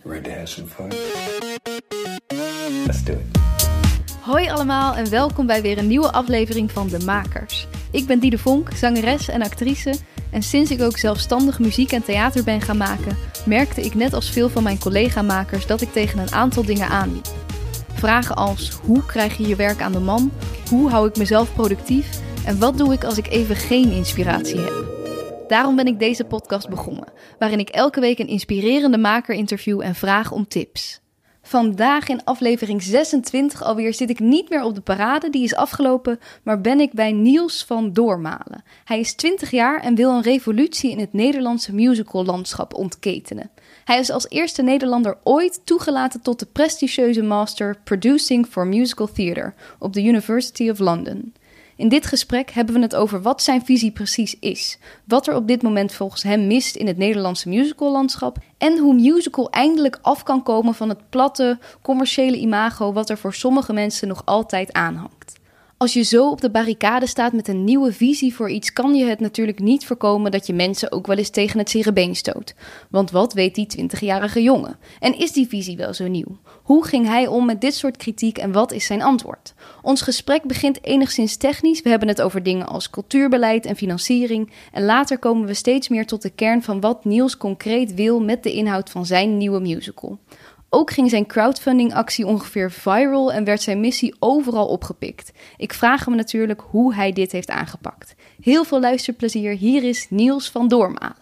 Ready to have some fun? Let's do it. Hoi allemaal en welkom bij weer een nieuwe aflevering van De Makers. Ik ben Diede Vonk, zangeres en actrice. En sinds ik ook zelfstandig muziek en theater ben gaan maken, merkte ik net als veel van mijn collega-makers dat ik tegen een aantal dingen aanliep. Vragen als: hoe krijg je je werk aan de man? Hoe hou ik mezelf productief? En wat doe ik als ik even geen inspiratie heb? Daarom ben ik deze podcast begonnen, waarin ik elke week een inspirerende maker interview en vraag om tips. Vandaag in aflevering 26 alweer zit ik niet meer op de parade, die is afgelopen, maar ben ik bij Niels van Doormalen. Hij is 20 jaar en wil een revolutie in het Nederlandse musicallandschap ontketenen. Hij is als eerste Nederlander ooit toegelaten tot de prestigieuze Master Producing for Musical Theatre op de University of London. In dit gesprek hebben we het over wat zijn visie precies is, wat er op dit moment volgens hem mist in het Nederlandse musicallandschap en hoe musical eindelijk af kan komen van het platte, commerciële imago wat er voor sommige mensen nog altijd aanhangt. Als je zo op de barricade staat met een nieuwe visie voor iets, kan je het natuurlijk niet voorkomen dat je mensen ook wel eens tegen het zere been stoot. Want wat weet die 20-jarige jongen? En is die visie wel zo nieuw? Hoe ging hij om met dit soort kritiek en wat is zijn antwoord? Ons gesprek begint enigszins technisch. We hebben het over dingen als cultuurbeleid en financiering. En later komen we steeds meer tot de kern van wat Niels concreet wil met de inhoud van zijn nieuwe musical. Ook ging zijn crowdfunding-actie ongeveer viral en werd zijn missie overal opgepikt. Ik vraag hem natuurlijk hoe hij dit heeft aangepakt. Heel veel luisterplezier, hier is Niels van Doormalen.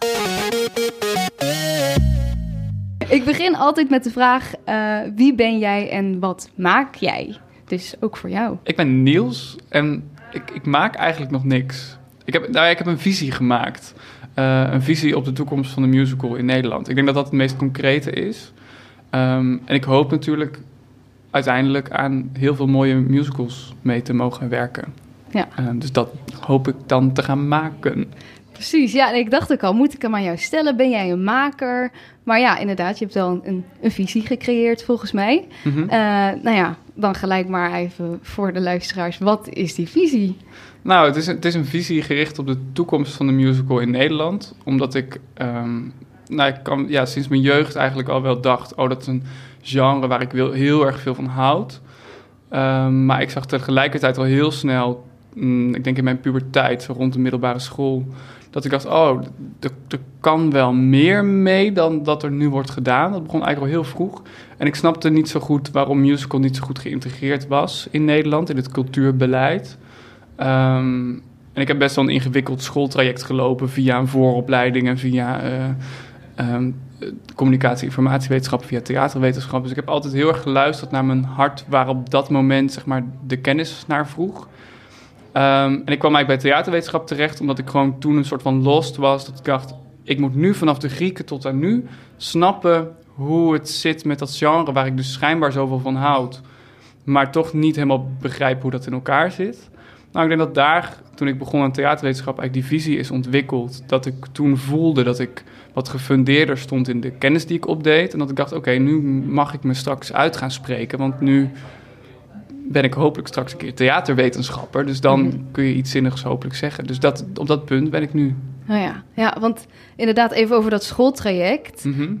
Ik begin altijd met de vraag, wie ben jij en wat maak jij? Dus ook voor jou. Ik ben Niels en ik maak eigenlijk nog niks. Ik heb een visie gemaakt. Een visie op de toekomst van de musical in Nederland. Ik denk dat dat het meest concrete is. En ik hoop natuurlijk uiteindelijk aan heel veel mooie musicals mee te mogen werken. Ja. Dus dat hoop ik dan te gaan maken. Precies, ja, en ik dacht ook al, moet ik hem aan jou stellen? Ben jij een maker? Maar ja, inderdaad, je hebt wel een visie gecreëerd volgens mij. Mm-hmm. Dan gelijk maar even voor de luisteraars, wat is die visie? Nou, het is een visie gericht op de toekomst van de musical in Nederland. Omdat ik sinds mijn jeugd eigenlijk al wel dacht, dat is een genre waar ik heel erg veel van houd. Maar ik zag tegelijkertijd al heel snel, ik denk in mijn puberteit, zo rond de middelbare school, dat ik dacht, er kan wel meer mee dan dat er nu wordt gedaan. Dat begon eigenlijk al heel vroeg. En ik snapte niet zo goed waarom musical niet zo goed geïntegreerd was in Nederland, in het cultuurbeleid. En ik heb best wel een ingewikkeld schooltraject gelopen via een vooropleiding en via communicatie- en informatiewetenschap, via theaterwetenschap. Dus ik heb altijd heel erg geluisterd naar mijn hart, waar op dat moment zeg maar de kennis naar vroeg. En ik kwam eigenlijk bij theaterwetenschap terecht, omdat ik gewoon toen een soort van lost was. Dat ik dacht, ik moet nu vanaf de Grieken tot aan nu snappen hoe het zit met dat genre, waar ik dus schijnbaar zoveel van houd, maar toch niet helemaal begrijp hoe dat in elkaar zit. Nou, ik denk dat daar, toen ik begon aan theaterwetenschap, eigenlijk die visie is ontwikkeld. Dat ik toen voelde dat ik wat gefundeerder stond in de kennis die ik opdeed. En dat ik dacht, oké, nu mag ik me straks uit gaan spreken. Want nu ben ik hopelijk straks een keer theaterwetenschapper. Dus dan kun je iets zinnigs hopelijk zeggen. Dus op dat punt ben ik nu. Nou ja, want inderdaad even over dat schooltraject. Mm-hmm.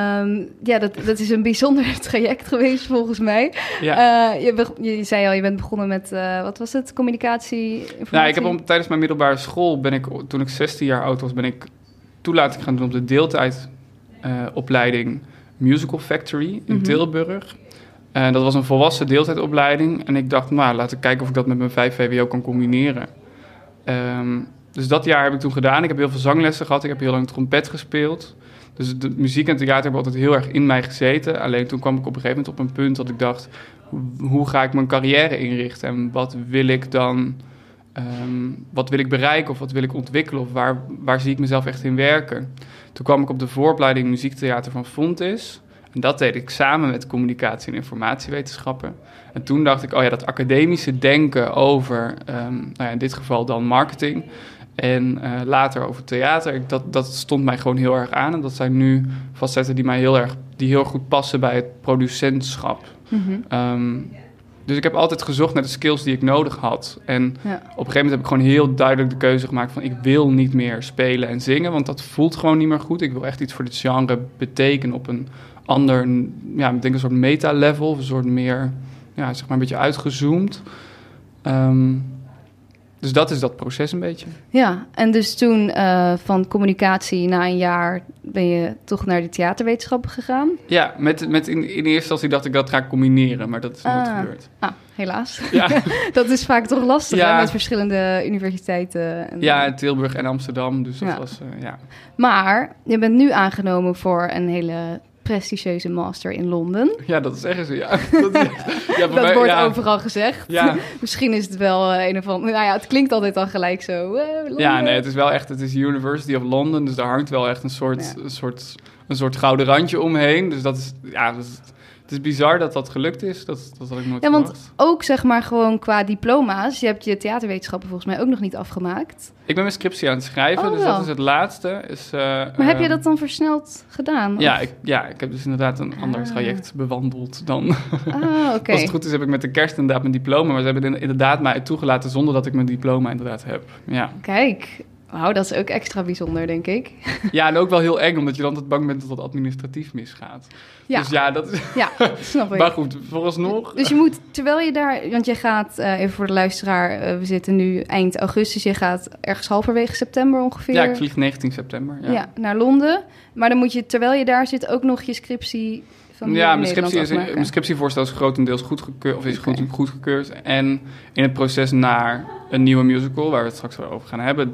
Dat is een bijzonder traject geweest volgens mij. Ja. Je zei al, je bent begonnen met, wat was het, communicatie, informatie? Nou, ik heb tijdens mijn middelbare school, toen ik 16 jaar oud was, ben ik toelating gaan doen op de deeltijdopleiding Musical Factory in Tilburg. En dat was een volwassen deeltijdopleiding. En ik dacht, laten we kijken of ik dat met mijn 5 VWO kan combineren. Dus dat jaar heb ik toen gedaan. Ik heb heel veel zanglessen gehad. Ik heb heel lang trompet gespeeld. Dus de muziek en theater hebben altijd heel erg in mij gezeten. Alleen toen kwam ik op een gegeven moment op een punt dat ik dacht, hoe ga ik mijn carrière inrichten? En wat wil ik dan, wat wil ik bereiken of wat wil ik ontwikkelen? Of waar zie ik mezelf echt in werken? Toen kwam ik op de vooropleiding muziektheater van Fontys. En dat deed ik samen met communicatie- en informatiewetenschappen. En toen dacht ik, dat academische denken over, in dit geval dan marketing en later over theater, dat stond mij gewoon heel erg aan. En dat zijn nu facetten die heel goed passen bij het producentschap. Mm-hmm. Dus ik heb altijd gezocht naar de skills die ik nodig had. En op een gegeven moment heb ik gewoon heel duidelijk de keuze gemaakt van, ik wil niet meer spelen en zingen, want dat voelt gewoon niet meer goed. Ik wil echt iets voor dit genre betekenen op een ander, ja, ik denk een soort meta-level, een soort meer, ja, zeg maar een beetje uitgezoomd. Dus dat is dat proces een beetje. Ja, en dus toen van communicatie na een jaar ben je toch naar de theaterwetenschappen gegaan? Ja, met in eerste instantie dacht ik dat ga ik combineren, maar dat is nooit gebeurd. Helaas. Ja. Dat is vaak toch lastig hè, met verschillende universiteiten. Ja, in Tilburg en Amsterdam, dus dat was, Maar je bent nu aangenomen voor een hele prestigieuze master in Londen. Ja, dat zeggen ze, ja. Dat wordt overal gezegd. Ja. Misschien is het wel een of andere... Nou ja, het klinkt altijd dan gelijk zo. Ja, nee, het is wel echt... Het is University of London, dus daar hangt wel echt een soort gouden randje omheen. Dus dat is... Ja, het is bizar dat dat gelukt is. Dat had ik nooit verwacht. Want ook zeg maar gewoon qua diploma's... Je hebt je theaterwetenschappen volgens mij ook nog niet afgemaakt. Ik ben mijn scriptie aan het schrijven, dus dat is het laatste. Maar heb je dat dan versneld gedaan? Ja, ik heb dus inderdaad een ander traject bewandeld dan... Oké. Als het goed is heb ik met de kerst inderdaad mijn diploma... maar ze hebben inderdaad mij toegelaten zonder dat ik mijn diploma inderdaad heb. Ja. Kijk... Wauw, dat is ook extra bijzonder, denk ik. Ja, en ook wel heel eng, omdat je dan bang bent dat het administratief misgaat. Ja. Dus ja, dat is... Ja, snap ik. Maar goed, vooralsnog... Dus je moet, terwijl je daar... Want je gaat, even voor de luisteraar... we zitten nu eind augustus. Je gaat ergens halverwege september ongeveer... Ja, ik vlieg 19 september. Ja, naar Londen. Maar dan moet je, terwijl je daar zit... ook nog je scriptie... mijn scriptievoorstel is grotendeels goedgekeurd, of is goedgekeurd. En in het proces naar een nieuwe musical, waar we het straks wel over gaan hebben,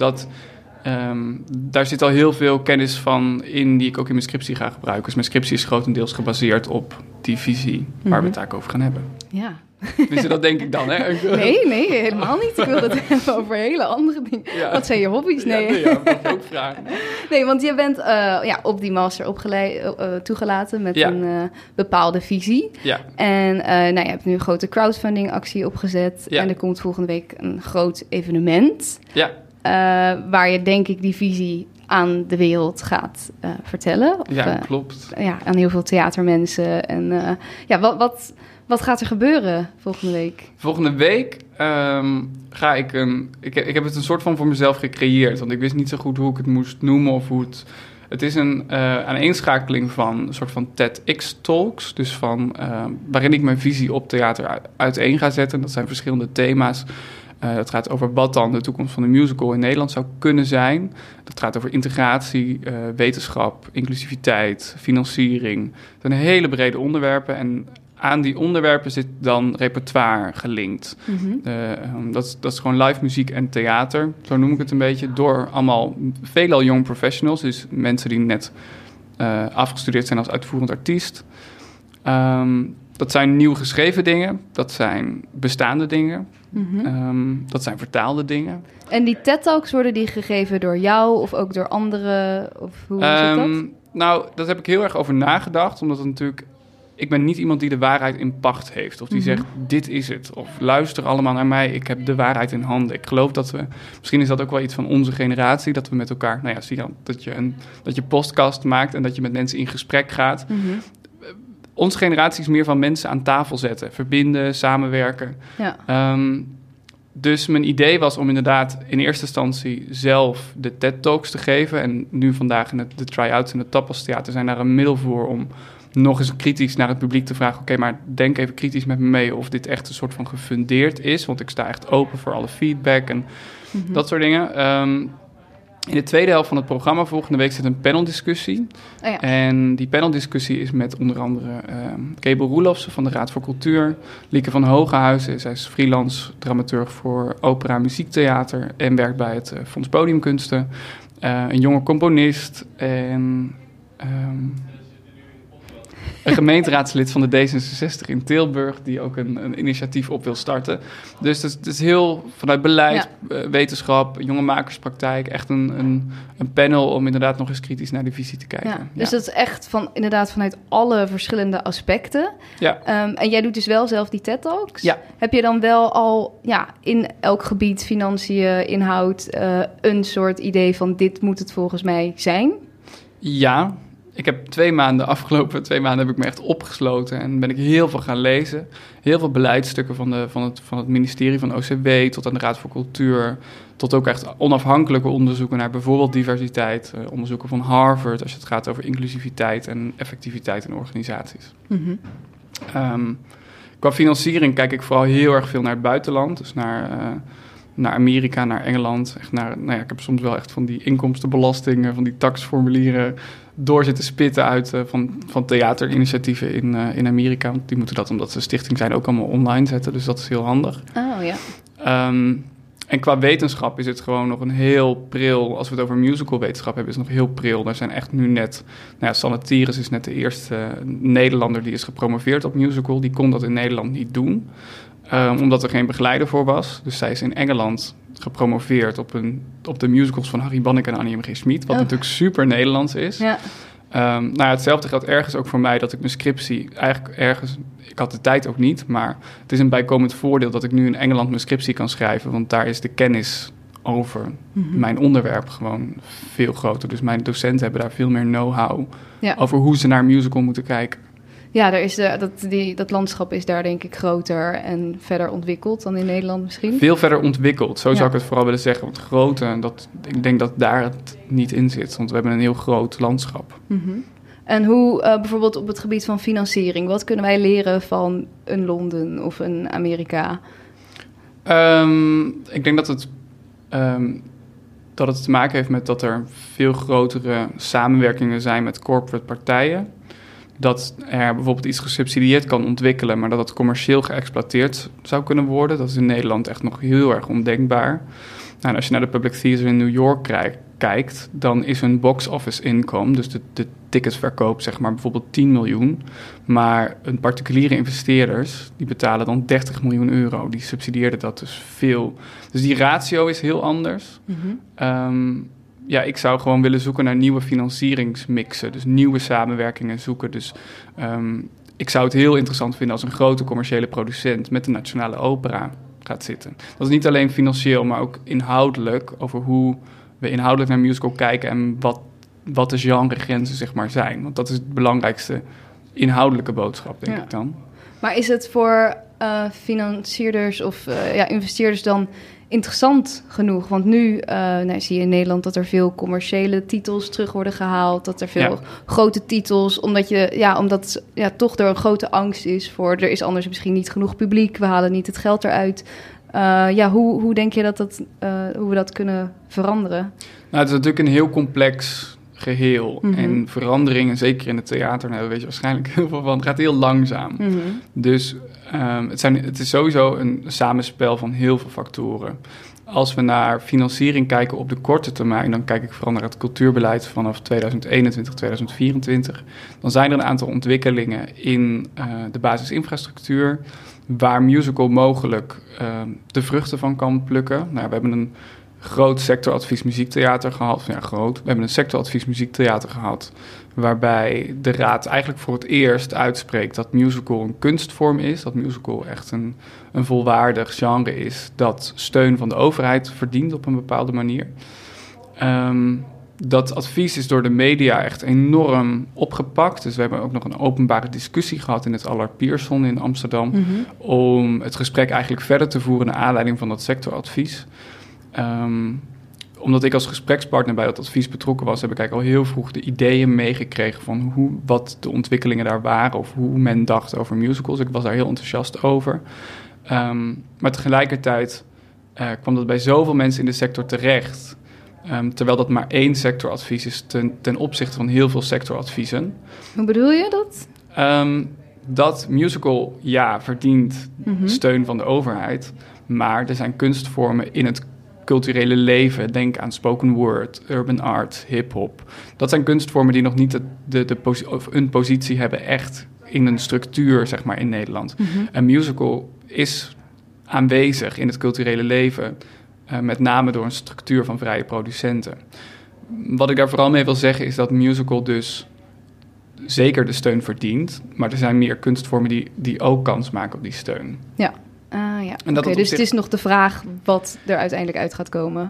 daar zit al heel veel kennis van in die ik ook in mijn scriptie ga gebruiken. Dus mijn scriptie is grotendeels gebaseerd op die visie waar we het eigenlijk over gaan hebben. Ja. Dus dat denk ik dan, hè? Nee, helemaal niet. Ik wil het hebben over hele andere dingen. Ja. Wat zijn je hobby's? Nee, dat mag je ook vragen. Nee, want je bent op die master toegelaten met een bepaalde visie. Ja. En je hebt nu een grote crowdfunding actie opgezet. Ja. En er komt volgende week een groot evenement. Ja. Waar je denk ik die visie aan de wereld gaat vertellen. Of, klopt. Ja, aan heel veel theatermensen. En wat gaat er gebeuren volgende week? Volgende week ga ik ik heb het een soort van voor mezelf gecreëerd. Want ik wist niet zo goed hoe ik het moest noemen of hoe het... Het is een aaneenschakeling van een soort van TEDx-talks. Dus waarin ik mijn visie op theater uiteen ga zetten. Dat zijn verschillende thema's. Het gaat over wat dan de toekomst van de musical in Nederland zou kunnen zijn. Dat gaat over integratie, wetenschap, inclusiviteit, financiering. Het zijn hele brede onderwerpen en aan die onderwerpen zit dan repertoire gelinkt. Mm-hmm. Dat is gewoon live muziek en theater, zo noem ik het een beetje, door allemaal veelal young professionals, dus mensen die net afgestudeerd zijn als uitvoerend artiest. Dat zijn nieuw geschreven dingen, dat zijn bestaande dingen, mm-hmm. Dat zijn vertaalde dingen. En die TED-talks, worden die gegeven door jou of ook door anderen? Of hoe zit dat? Nou, daar heb ik heel erg over nagedacht, omdat het natuurlijk... Ik ben niet iemand die de waarheid in pacht heeft. Of die zegt, dit is het. Of luister allemaal naar mij, ik heb de waarheid in handen. Ik geloof dat we... Misschien is dat ook wel iets van onze generatie. Dat we met elkaar... Nou ja, zie dan dat je podcast maakt en dat je met mensen in gesprek gaat. Mm-hmm. Onze generatie is meer van mensen aan tafel zetten. Verbinden, samenwerken. Ja. Dus mijn idee was om inderdaad in eerste instantie zelf de TED-talks te geven. En nu vandaag in de try-outs in het Tapas Theater zijn daar een middel voor om nog eens kritisch naar het publiek te vragen... Oké, maar denk even kritisch met me mee of dit echt een soort van gefundeerd is. Want ik sta echt open voor alle feedback en dat soort dingen. In de tweede helft van het programma volgende week zit een paneldiscussie. Oh ja. En die paneldiscussie is met onder andere Kebel Roelofsen van de Raad voor Cultuur. Lieke van Hogehuizen, zij is freelance dramaturg voor opera en muziektheater... en werkt bij het Fonds Podiumkunsten. Een jonge componist en... een gemeenteraadslid van de D66 in Tilburg... die ook een initiatief op wil starten. Dus het is heel vanuit beleid, wetenschap, jonge makerspraktijk... echt een panel om inderdaad nog eens kritisch naar de visie te kijken. Ja, dus dat is echt vanuit alle verschillende aspecten. Ja. En jij doet dus wel zelf die TED-talks. Ja. Heb je dan wel al in elk gebied, financiën, inhoud... een soort idee van dit moet het volgens mij zijn? Ja... Ik heb afgelopen 2 maanden heb ik me echt opgesloten en ben ik heel veel gaan lezen. Heel veel beleidsstukken van het ministerie van OCW tot aan de Raad voor Cultuur. Tot ook echt onafhankelijke onderzoeken naar bijvoorbeeld diversiteit. Onderzoeken van Harvard als het gaat over inclusiviteit en effectiviteit in organisaties. Mm-hmm. Qua financiering kijk ik vooral heel erg veel naar het buitenland. Dus naar Amerika, naar Engeland. Echt ik heb soms wel echt van die inkomstenbelastingen, van die taxformulieren door zitten spitten uit van theaterinitiatieven in Amerika. Want die moeten dat, omdat ze een stichting zijn, ook allemaal online zetten. Dus dat is heel handig. Oh ja. En qua wetenschap is het gewoon nog een heel pril. Als we het over musicalwetenschap hebben, is het nog heel pril. Daar zijn echt nu net... Sanne Thieres is net de eerste Nederlander die is gepromoveerd op musical. Die kon dat in Nederland niet doen, omdat er geen begeleider voor was. Dus zij is in Engeland gepromoveerd op de musicals van Harry Banneke en Annie M. G. Schmid. Wat natuurlijk super Nederlands is. Ja. Hetzelfde geldt ergens ook voor mij dat ik mijn scriptie eigenlijk ergens... Ik had de tijd ook niet, maar het is een bijkomend voordeel dat ik nu in Engeland mijn scriptie kan schrijven. Want daar is de kennis over mijn onderwerp gewoon veel groter. Dus mijn docenten hebben daar veel meer know-how over hoe ze naar een musical moeten kijken. Ja, dat landschap is daar denk ik groter en verder ontwikkeld dan in Nederland misschien. Veel verder ontwikkeld, zo zou ik het vooral willen zeggen. Want grote, ik denk dat daar het niet in zit, want we hebben een heel groot landschap. Mm-hmm. En hoe bijvoorbeeld op het gebied van financiering, wat kunnen wij leren van een Londen of een Amerika? Ik denk dat het te maken heeft met dat er veel grotere samenwerkingen zijn met corporate partijen. Dat er bijvoorbeeld iets gesubsidieerd kan ontwikkelen, maar dat het commercieel geëxploiteerd zou kunnen worden. Dat is in Nederland echt nog heel erg ondenkbaar. En als je naar de Public Theater in New York kijkt, dan is hun box-office income, dus de ticketsverkoop, zeg maar bijvoorbeeld 10 miljoen. Maar een particuliere investeerders, die betalen dan 30 miljoen euro. Die subsidieerden dat dus veel. Dus die ratio is heel anders. Mm-hmm. Ik zou gewoon willen zoeken naar nieuwe financieringsmixen. Dus nieuwe samenwerkingen zoeken. Dus ik zou het heel interessant vinden als een grote commerciële producent met de Nationale Opera gaat zitten. Dat is niet alleen financieel, maar ook inhoudelijk, over hoe we inhoudelijk naar musical kijken en wat de genregrenzen zeg maar zijn. Want dat is het belangrijkste inhoudelijke boodschap, denk ik dan. Maar is het voor financierders of investeerders dan interessant genoeg? Want nu zie je in Nederland dat er veel commerciële titels terug worden gehaald. Dat er veel grote titels, omdat toch er een grote angst is voor... er is anders misschien niet genoeg publiek, we halen niet het geld eruit. Hoe denk je hoe we dat kunnen veranderen? Nou, het is natuurlijk een heel complex geheel. Mm-hmm. En veranderingen, zeker in het theater, daar weet je waarschijnlijk heel veel van, het gaat heel langzaam. Mm-hmm. Dus het is sowieso een samenspel van heel veel factoren. Als we naar financiering kijken op de korte termijn, dan kijk ik vooral naar het cultuurbeleid vanaf 2021, 2024. Dan zijn er een aantal ontwikkelingen in de basisinfrastructuur, waar musical mogelijk de vruchten van kan plukken. Nou, we hebben een groot sectoradvies muziektheater gehad. We hebben een sectoradvies muziektheater gehad, waarbij de raad eigenlijk voor het eerst uitspreekt dat musical een kunstvorm is, dat musical echt een volwaardig genre is, dat steun van de overheid verdient op een bepaalde manier. Dat advies is door de media echt enorm opgepakt. Dus we hebben ook nog een openbare discussie gehad in het Allard Pierson in Amsterdam, om het gesprek eigenlijk verder te voeren naar aanleiding van dat sectoradvies. Omdat ik als gesprekspartner bij dat advies betrokken was, heb ik eigenlijk al heel vroeg de ideeën meegekregen van wat de ontwikkelingen daar waren of hoe men dacht over musicals. Ik was daar heel enthousiast over. Maar tegelijkertijd kwam dat bij zoveel mensen in de sector terecht, terwijl dat maar 1 sectoradvies is ten opzichte van heel veel sectoradviezen. Hoe bedoel je dat? Dat musical, verdient steun van de overheid, maar er zijn kunstvormen in het culturele leven, denk aan spoken word, urban art, hip-hop. Dat zijn kunstvormen die nog niet een positie hebben echt in een structuur, zeg maar, in Nederland. Een musical is aanwezig in het culturele leven, met name door een structuur van vrije producenten. Wat ik daar vooral mee wil zeggen is dat musical dus zeker de steun verdient, maar er zijn meer kunstvormen die ook kans maken op die steun. Ja. Dus het is nog de vraag wat er uiteindelijk uit gaat komen.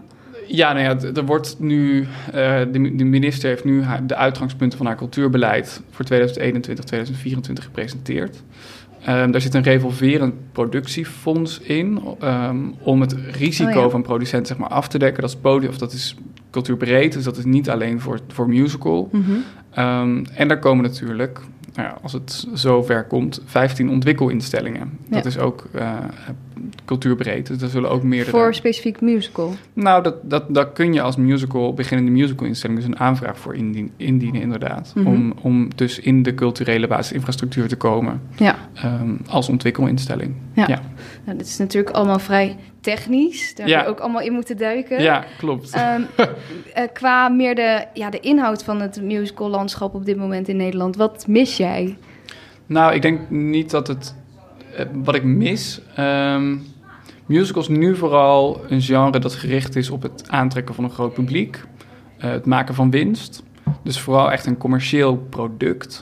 Ja, nou ja, er wordt nu, de minister heeft nu de uitgangspunten van haar cultuurbeleid voor 2021, 2024 gepresenteerd. Daar zit een revolverend productiefonds in om het risico van producenten zeg maar, af te dekken. Dat is dat is cultuurbreed, dus dat is niet alleen voor musical. Mm-hmm. En daar komen natuurlijk, nou ja, als het zover komt, 15 ontwikkelinstellingen. Ja. Dat is ook cultuurbreed, dus daar zullen ook meerdere... Voor specifiek musical? Nou, dat kun je als beginnende musicalinstelling dus een aanvraag voor indienen inderdaad. Mm-hmm. Om dus in de culturele basisinfrastructuur te komen. Ja. Als ontwikkelinstelling. Ja. Nou, dit is natuurlijk allemaal vrij technisch. Daar heb je ook allemaal in moeten duiken. Ja, klopt. Qua meer de inhoud van het musicallandschap op dit moment in Nederland, wat mis jij? Nou, ik denk niet dat het... wat ik mis... musicals nu vooral een genre dat gericht is op het aantrekken van een groot publiek. Het maken van winst. Dus vooral echt een commercieel product.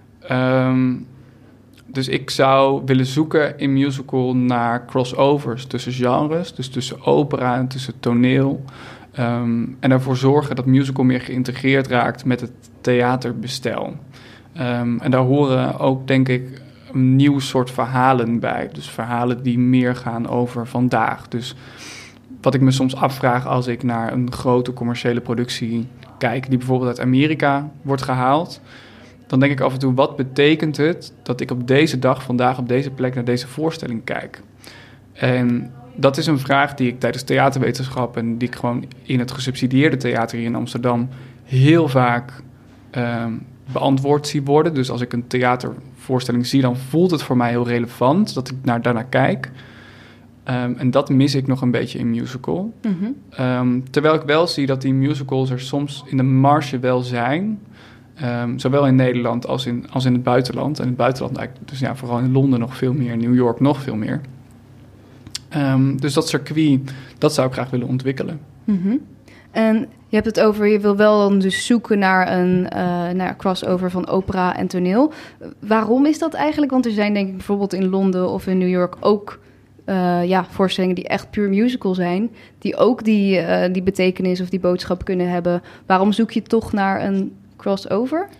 Dus ik zou willen zoeken in musical naar crossovers tussen genres. Dus tussen opera en tussen toneel. En ervoor zorgen dat musical meer geïntegreerd raakt met het theaterbestel. En daar horen ook, denk ik, een nieuw soort verhalen bij. Dus verhalen die meer gaan over vandaag. Dus wat ik me soms afvraag als ik naar een grote commerciële productie kijk, die bijvoorbeeld uit Amerika wordt gehaald, dan denk ik af en toe, wat betekent het dat ik op deze dag, vandaag op deze plek, naar deze voorstelling kijk? En dat is een vraag die ik tijdens theaterwetenschap en die ik gewoon in het gesubsidieerde theater hier in Amsterdam heel vaak beantwoord zie worden. Dus als ik een theatervoorstelling zie, dan voelt het voor mij heel relevant dat ik daarnaar kijk. En dat mis ik nog een beetje in musical. Mm-hmm. Terwijl ik wel zie dat die musicals er soms in de marge wel zijn. Zowel in Nederland als in het buitenland. En in het buitenland eigenlijk, dus ja, vooral in Londen nog veel meer, in New York nog veel meer. Dus dat circuit, dat zou ik graag willen ontwikkelen. Mm-hmm. En je hebt het over, je wil wel dan dus zoeken naar een crossover van opera en toneel. Waarom is dat eigenlijk? Want er zijn denk ik bijvoorbeeld in Londen of in New York ook voorstellingen die echt puur musical zijn, die ook die betekenis of die boodschap kunnen hebben. Waarom zoek je toch naar een crossover?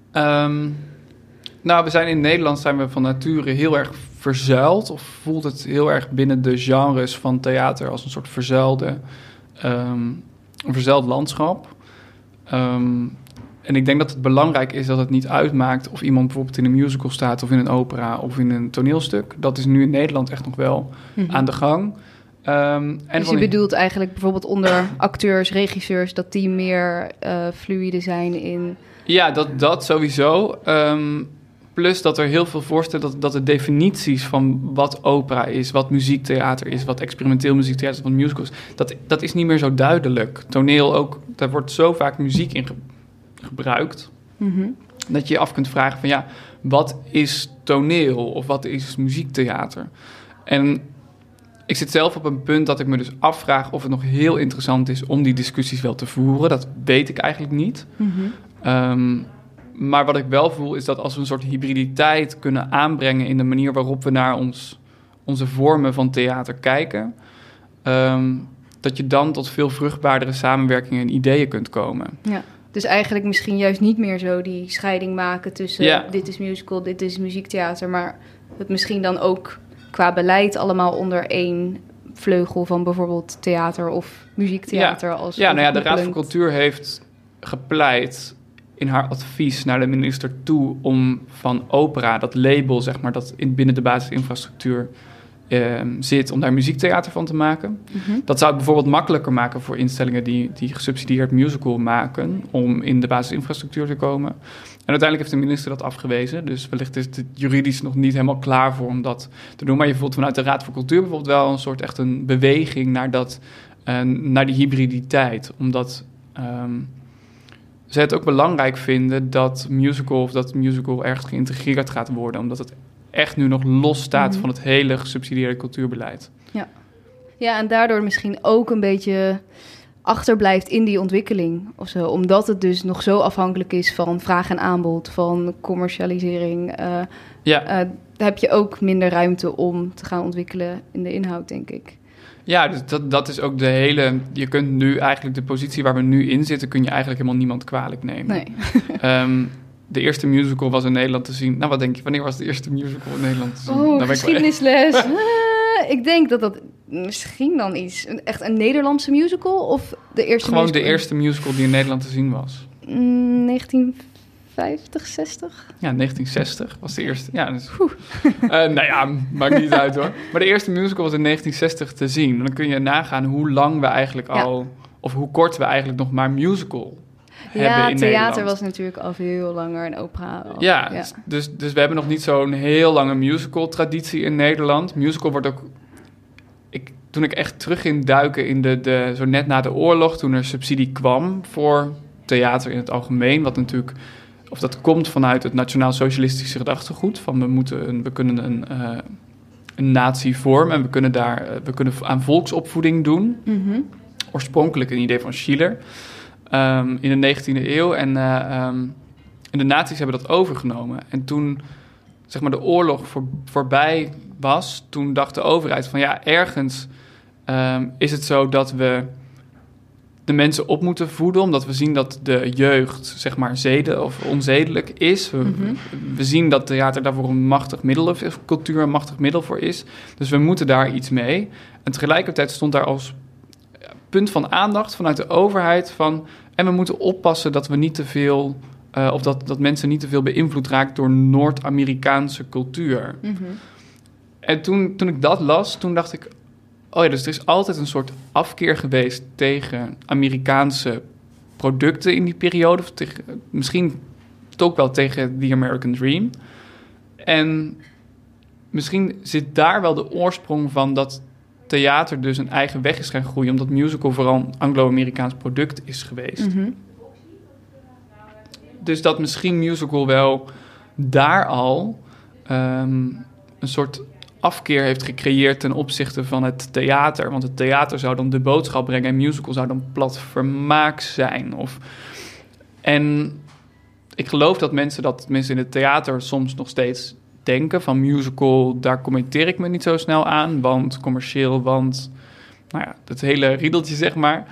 We zijn in Nederland van nature heel erg verzuild, of voelt het heel erg binnen de genres van theater als een soort verzuild landschap. En ik denk dat het belangrijk is dat het niet uitmaakt of iemand bijvoorbeeld in een musical staat of in een opera of in een toneelstuk. Dat is nu in Nederland echt nog wel aan de gang. Dus je bedoelt eigenlijk bijvoorbeeld onder acteurs, regisseurs, dat die meer fluïde zijn in... Ja, dat sowieso. Plus dat er heel veel voorstelt dat de definities van wat opera is, wat muziektheater is, wat experimenteel muziektheater is, wat musicals, dat is niet meer zo duidelijk. Toneel ook, daar wordt zo vaak muziek in gebruikt, dat je je af kunt vragen van wat is toneel of wat is muziektheater? En ik zit zelf op een punt dat ik me dus afvraag of het nog heel interessant is om die discussies wel te voeren. Dat weet ik eigenlijk niet. Maar wat ik wel voel is dat als we een soort hybriditeit kunnen aanbrengen in de manier waarop we naar onze vormen van theater kijken, dat je dan tot veel vruchtbaardere samenwerkingen en ideeën kunt komen. Ja, dus eigenlijk misschien juist niet meer zo die scheiding maken tussen dit is musical, dit is muziektheater, maar het misschien dan ook qua beleid allemaal onder één vleugel van bijvoorbeeld theater of muziektheater. De Raad voor Cultuur heeft gepleit in haar advies naar de minister toe om van opera, dat label zeg maar dat binnen de basisinfrastructuur zit, om daar muziektheater van te maken. Dat zou het bijvoorbeeld makkelijker maken voor instellingen die gesubsidieerd musical maken om in de basisinfrastructuur te komen. En uiteindelijk heeft de minister dat afgewezen, dus wellicht is het juridisch nog niet helemaal klaar voor om dat te doen. Maar je voelt vanuit de Raad voor Cultuur bijvoorbeeld wel een soort echt een beweging naar die hybriditeit, omdat zij het ook belangrijk vinden dat musical ergens geïntegreerd gaat worden, omdat het echt nu nog los staat van het hele gesubsidieerde cultuurbeleid. Ja, en daardoor misschien ook een beetje achterblijft in die ontwikkeling of zo, omdat het dus nog zo afhankelijk is van vraag en aanbod, van commercialisering. Heb je ook minder ruimte om te gaan ontwikkelen in de inhoud, denk ik. Ja, dus dat is ook de hele... Je kunt nu eigenlijk de positie waar we nu in zitten... kun je eigenlijk helemaal niemand kwalijk nemen. Nee. De eerste musical was in Nederland te zien. Nou, wat denk je? Wanneer was de eerste musical in Nederland te zien? Oh, geschiedenisles. Ik denk dat misschien dan echt een Nederlandse musical of de eerste Gewoon musical? de eerste musical die in Nederland te zien was. 1950, 60? Ja, 1960 was de eerste. Ja, dus, nou ja, maakt niet uit hoor. Maar de eerste musical was in 1960 te zien. Dan kun je nagaan hoe lang we eigenlijk al... Of hoe kort we eigenlijk nog maar musical hebben in theater Nederland. Was natuurlijk al veel langer en opera. Ja. Dus we hebben nog niet zo'n heel lange musical-traditie in Nederland. Musical wordt ook... Toen ik echt terug ging duiken in zo net na de oorlog... toen er subsidie kwam voor theater in het algemeen... wat natuurlijk... Of dat komt vanuit het nationaal-socialistische gedachtegoed... van we kunnen een natie vormen... en we kunnen aan volksopvoeding doen. Mm-hmm. Oorspronkelijk een idee van Schiller... in de 19e eeuw. En de nazi's hebben dat overgenomen. En toen zeg maar, de oorlog voorbij was... toen dacht de overheid van ja, ergens is het zo dat we de mensen op moeten voeden... omdat we zien dat de jeugd zeg maar zeden of onzedelijk is. We zien dat theater daarvoor een machtig middel... of cultuur een machtig middel voor is. Dus we moeten daar iets mee. En tegelijkertijd stond daar als... punt van aandacht vanuit de overheid van... en we moeten oppassen dat we niet te veel... of dat mensen niet te veel beïnvloed raakt... door Noord-Amerikaanse cultuur. Mm-hmm. En toen ik dat las, toen dacht ik... oh ja, dus er is altijd een soort afkeer geweest... tegen Amerikaanse producten in die periode. Of misschien ook wel tegen The American Dream. En misschien zit daar wel de oorsprong van... dat theater dus een eigen weg is gaan groeien... omdat musical vooral een Anglo-Amerikaans product is geweest. Mm-hmm. Dus dat misschien musical wel daar al... een soort afkeer heeft gecreëerd... ten opzichte van het theater. Want het theater zou dan de boodschap brengen... en musical zou dan plat vermaak zijn. En ik geloof dat mensen in het theater soms nog steeds... denken van musical, daar commenteer ik me niet zo snel aan... want commercieel, want... nou ja, dat hele riedeltje, zeg maar.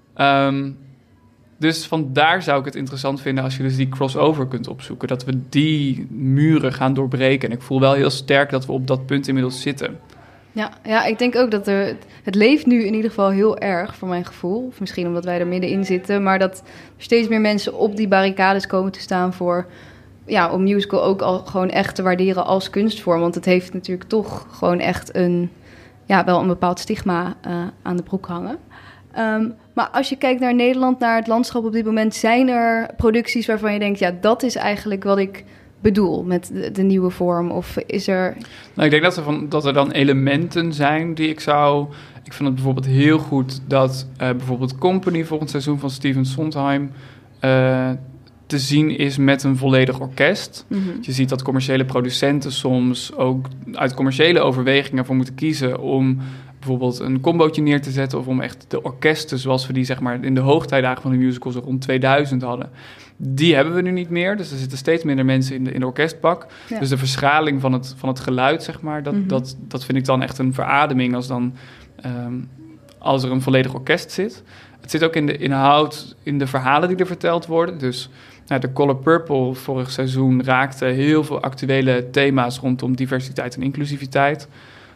Dus vandaar zou ik het interessant vinden... als je dus die crossover kunt opzoeken... dat we die muren gaan doorbreken. En ik voel wel heel sterk dat we op dat punt inmiddels zitten. Ja, ik denk ook dat het leeft nu in ieder geval heel erg... voor mijn gevoel. Of misschien omdat wij er middenin zitten... maar dat er steeds meer mensen op die barricades komen te staan voor... ja, om musical ook al gewoon echt te waarderen als kunstvorm. Want het heeft natuurlijk toch gewoon echt wel een bepaald stigma aan de broek hangen. Maar als je kijkt naar Nederland, naar het landschap op dit moment... zijn er producties waarvan je denkt... ja, dat is eigenlijk wat ik bedoel met de nieuwe vorm? Of is er... Nou, ik denk dat er dan elementen zijn die ik zou... Ik vind het bijvoorbeeld heel goed dat bijvoorbeeld Company... volgend seizoen van Stephen Sondheim... te zien is met een volledig orkest. Mm-hmm. Je ziet dat commerciële producenten soms ook uit commerciële overwegingen voor moeten kiezen... om bijvoorbeeld een combootje neer te zetten... of om echt de orkesten zoals we die zeg maar in de hoogtijdagen van de musicals rond 2000 hadden... die hebben we nu niet meer. Dus er zitten steeds minder mensen in de orkestbak. Ja. Dus de verschraling van het geluid, zeg maar... dat vind ik dan echt een verademing als er een volledig orkest zit. Het zit ook in de inhoud, in de verhalen die er verteld worden. Dus de Color Purple vorig seizoen raakte heel veel actuele thema's... rondom diversiteit en inclusiviteit.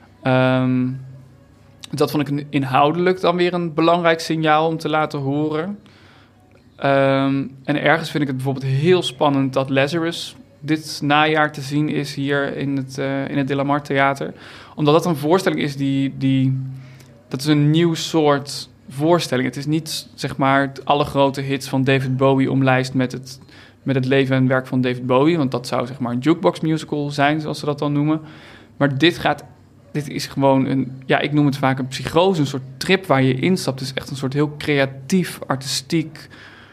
Dat vond ik inhoudelijk dan weer een belangrijk signaal om te laten horen. En ergens vind ik het bijvoorbeeld heel spannend dat Lazarus dit najaar te zien is hier in het De La Mar Theater. Omdat dat een voorstelling is dat is een nieuw soort voorstelling. Het is niet, zeg maar, alle grote hits van David Bowie omlijst met het leven en werk van David Bowie. Want dat zou, zeg maar, een jukebox musical zijn, zoals ze dat dan noemen. Maar dit is gewoon ik noem het vaak een psychose, een soort trip waar je instapt. Het is echt een soort heel creatief, artistiek,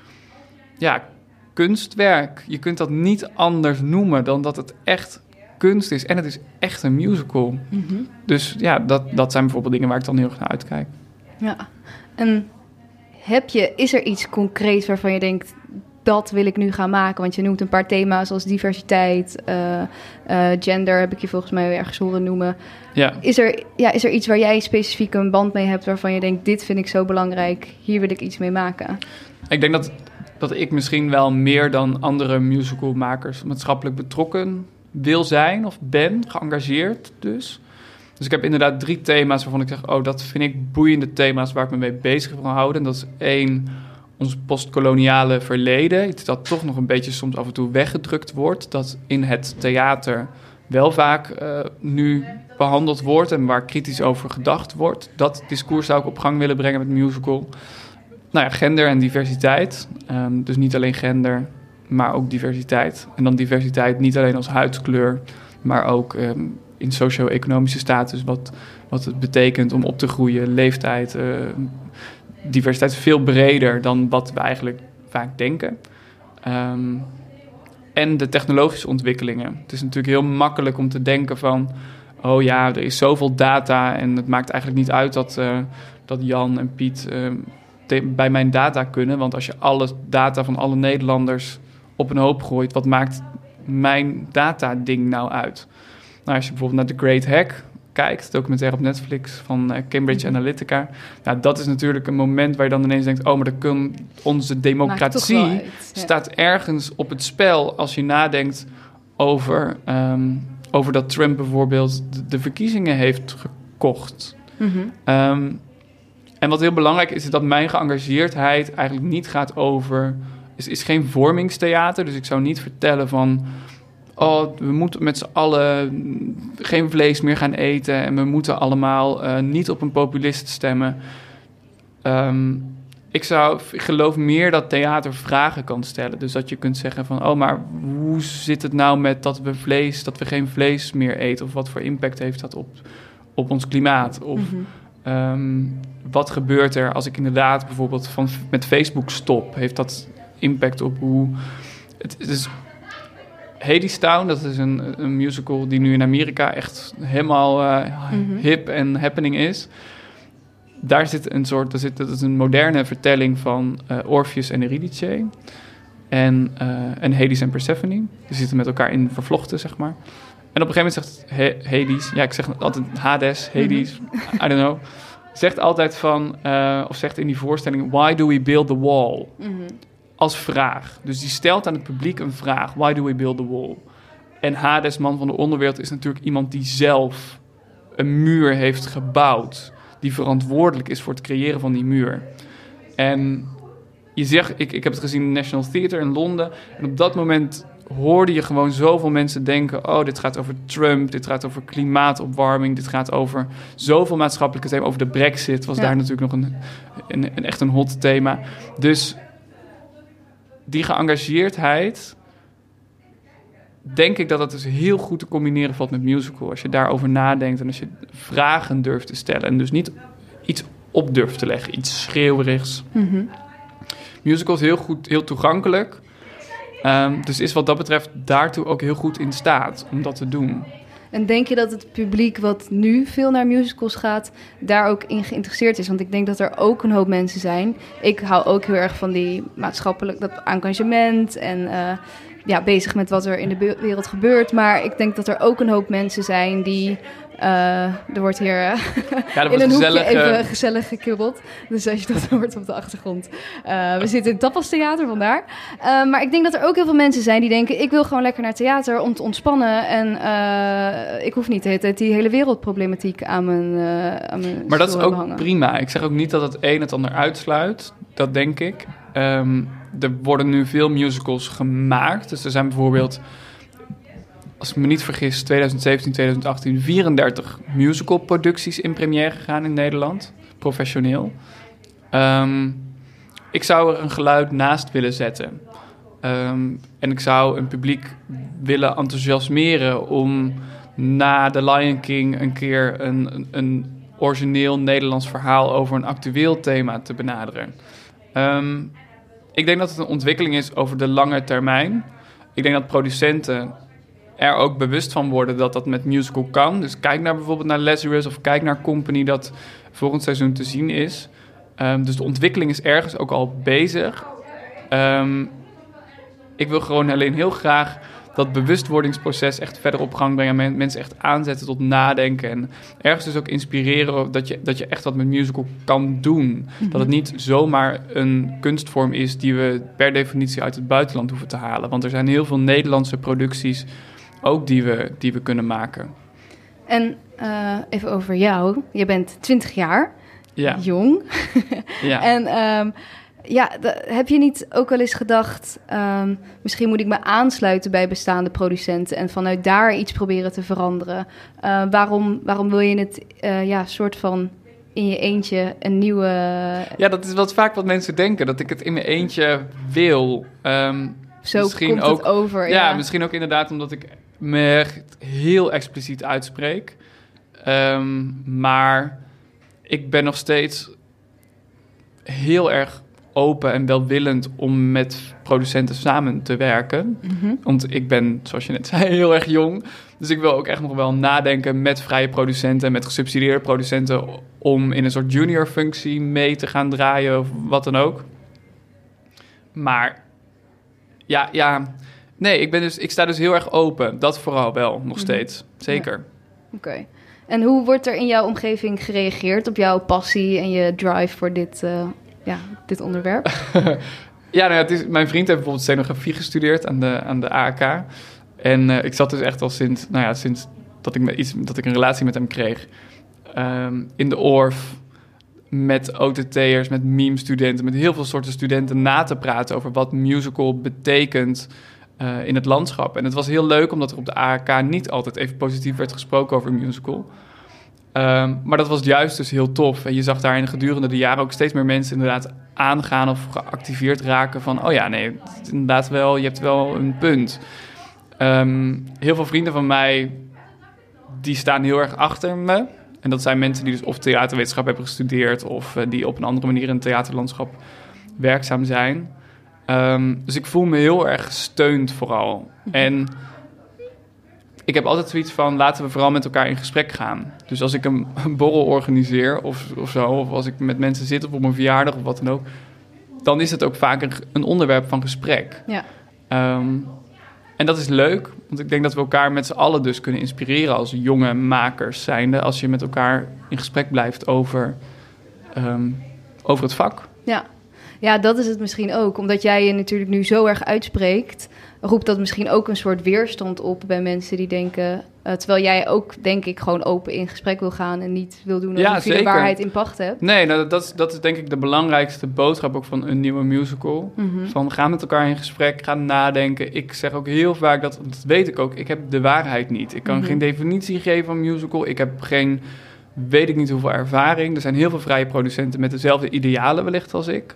kunstwerk. Je kunt dat niet anders noemen dan dat het echt kunst is. En het is echt een musical. Mm-hmm. Dus ja, dat zijn bijvoorbeeld dingen waar ik dan heel erg naar uitkijk. Ja, en is er iets concreets waarvan je denkt... dat wil ik nu gaan maken. Want je noemt een paar thema's als diversiteit, gender, heb ik je volgens mij ergens horen noemen. Ja. Is er iets waar jij specifiek een band mee hebt waarvan je denkt, dit vind ik zo belangrijk, hier wil ik iets mee maken? Ik denk dat ik misschien wel meer dan andere musicalmakers maatschappelijk betrokken wil zijn of ben, geëngageerd dus. Dus ik heb inderdaad 3 thema's waarvan ik zeg, dat vind ik boeiende thema's waar ik me mee bezig wil houden. En dat is 1, ons postkoloniale verleden. Iets dat toch nog een beetje soms af en toe weggedrukt wordt. Dat in het theater wel vaak nu behandeld wordt en waar kritisch over gedacht wordt. Dat discours zou ik op gang willen brengen met musical. Nou ja, gender en diversiteit. Dus niet alleen gender, maar ook diversiteit. En dan diversiteit niet alleen als huidskleur, maar ook in socio-economische status, wat het betekent om op te groeien, leeftijd. Diversiteit is veel breder dan wat we eigenlijk vaak denken. En de technologische ontwikkelingen. Het is natuurlijk heel makkelijk om te denken van, er is zoveel data en het maakt eigenlijk niet uit dat Jan en Piet bij mijn data kunnen. Want als je alle data van alle Nederlanders op een hoop gooit, wat maakt mijn data-ding nou uit? Nou, als je bijvoorbeeld naar The Great Hack kijkt, documentaire op Netflix van Cambridge Analytica. Nou, dat is natuurlijk een moment waar je dan ineens denkt, maar onze democratie staat ergens op het spel als je nadenkt over dat Trump bijvoorbeeld de verkiezingen heeft gekocht. Mm-hmm. En wat heel belangrijk is dat mijn geëngageerdheid eigenlijk niet gaat over, is geen vormingstheater. Dus ik zou niet vertellen van, we moeten met z'n allen geen vlees meer gaan eten en we moeten allemaal niet op een populist stemmen. Ik geloof meer dat theater vragen kan stellen. Dus dat je kunt zeggen van, maar hoe zit het nou met dat we geen vlees meer eten? Of wat voor impact heeft dat op ons klimaat? Of wat gebeurt er als ik inderdaad bijvoorbeeld met Facebook stop? Heeft dat impact op hoe... Het is Hadestown, dat is een musical die nu in Amerika echt helemaal hip en happening is. Daar zit dat is een moderne vertelling van Orpheus en Eurydice en Hades en Persephone. Die zitten met elkaar in vervlochten, zeg maar. En op een gegeven moment zegt Hades, ik zeg altijd Hades, I don't know, zegt altijd van, of zegt in die voorstelling, why do we build the wall? Mm-hmm. Als vraag. Dus die stelt aan het publiek een vraag. Why do we build the wall? En Hades, man van de onderwereld, is natuurlijk iemand die zelf een muur heeft gebouwd. Die verantwoordelijk is voor het creëren van die muur. En je zegt, ik heb het gezien in het National Theatre in Londen. En op dat moment hoorde je gewoon zoveel mensen denken, dit gaat over Trump, dit gaat over klimaatopwarming, dit gaat over zoveel maatschappelijke thema's. Over de Brexit was daar natuurlijk nog echt een hot thema. Dus die geëngageerdheid, denk ik dat het dus heel goed te combineren valt met musical. Als je daarover nadenkt en als je vragen durft te stellen en dus niet iets op durft te leggen, iets schreeuwerigs. Mm-hmm. Musical is heel toegankelijk. Dus is wat dat betreft daartoe ook heel goed in staat om dat te doen. En denk je dat het publiek wat nu veel naar musicals gaat, daar ook in geïnteresseerd is? Want ik denk dat er ook een hoop mensen zijn. Ik hou ook heel erg van die maatschappelijk, dat engagement en bezig met wat er in de wereld gebeurt. Maar ik denk dat er ook een hoop mensen zijn die... er wordt hier in een hoekje even gezellig gekibbeld. Dus als je dat hoort op de achtergrond. We zitten in het Tapas Theater, vandaar. Maar ik denk dat er ook heel veel mensen zijn die denken, ik wil gewoon lekker naar theater om te ontspannen. En ik hoef niet de hele tijd die hele wereldproblematiek aan mijn maar dat is ook behangen. Prima. Ik zeg ook niet dat het een het ander uitsluit. Dat denk ik. Er worden nu veel musicals gemaakt. Dus er zijn bijvoorbeeld, als ik me niet vergis, 2017, 2018... 34 musicalproducties in première gegaan in Nederland. Professioneel. Ik zou er een geluid naast willen zetten. En ik zou een publiek willen enthousiasmeren om na The Lion King een keer een origineel Nederlands verhaal over een actueel thema te benaderen. Ik denk dat het een ontwikkeling is over de lange termijn. Ik denk dat producenten er ook bewust van worden dat dat met musical kan. Dus kijk bijvoorbeeld naar Lazarus of kijk naar Company dat volgend seizoen te zien is. Dus de ontwikkeling is ergens ook al bezig. Ik wil gewoon alleen heel graag dat bewustwordingsproces echt verder op gang brengen. Mensen echt aanzetten tot nadenken. En ergens dus ook inspireren dat je echt wat met musical kan doen. Mm-hmm. Dat het niet zomaar een kunstvorm is die we per definitie uit het buitenland hoeven te halen. Want er zijn heel veel Nederlandse producties ook die we kunnen maken. En even over jou. Je bent 20 jaar. Ja. Jong. Ja. En heb je niet ook wel eens gedacht, misschien moet ik me aansluiten bij bestaande producenten en vanuit daar iets proberen te veranderen? Waarom wil je het soort van in je eentje een nieuwe... Ja, dat is vaak wat mensen denken, dat ik het in mijn eentje wil. Zo misschien komt ook, het over. Ja, misschien ook inderdaad omdat ik me echt heel expliciet uitspreek. Maar ik ben nog steeds heel erg open en welwillend om met producenten samen te werken. Mm-hmm. Want ik ben, zoals je net zei, heel erg jong. Dus ik wil ook echt nog wel nadenken met vrije producenten en met gesubsidieerde producenten om in een soort junior functie mee te gaan draaien of wat dan ook. Maar nee, ik sta dus heel erg open. Dat vooral wel, nog steeds. Zeker. Ja. Oké. En hoe wordt er in jouw omgeving gereageerd op jouw passie en je drive voor dit onderwerp? Mijn vriend heeft bijvoorbeeld scenografie gestudeerd aan de AAK. En ik zat dus echt al sinds dat ik een relatie met hem kreeg. In de ORF, met OTT'ers, met meme-studenten, met heel veel soorten studenten na te praten over wat musical betekent in het landschap. En het was heel leuk, omdat er op de AAK niet altijd even positief werd gesproken over musical. Maar dat was juist dus heel tof. En je zag daarin gedurende de jaren ook steeds meer mensen inderdaad aangaan of geactiveerd raken van, oh ja, nee, inderdaad wel, je hebt wel een punt. Heel veel vrienden van mij, die staan heel erg achter me. En dat zijn mensen die dus of theaterwetenschap hebben gestudeerd of die op een andere manier in het theaterlandschap werkzaam zijn. Dus ik voel me heel erg gesteund vooral. En ik heb altijd zoiets van, laten we vooral met elkaar in gesprek gaan. Dus als ik een borrel organiseer of zo, of als ik met mensen zit of op een verjaardag of wat dan ook, dan is het ook vaak een onderwerp van gesprek. Ja. En dat is leuk, want ik denk dat we elkaar met z'n allen dus kunnen inspireren als jonge makers zijnde, als je met elkaar in gesprek blijft over het vak. Ja, dat is het misschien ook. Omdat jij je natuurlijk nu zo erg uitspreekt, roept dat misschien ook een soort weerstand op bij mensen die denken, terwijl jij ook, denk ik, gewoon open in gesprek wil gaan en niet wil doen alsof je de waarheid in pacht hebt. Nee, dat is denk ik de belangrijkste boodschap ook van een nieuwe musical. Mm-hmm. Van ga met elkaar in gesprek, ga nadenken. Ik zeg ook heel vaak, dat weet ik ook, ik heb de waarheid niet. Ik kan geen definitie geven van musical. Ik heb weet ik niet hoeveel ervaring. Er zijn heel veel vrije producenten met dezelfde idealen wellicht als ik.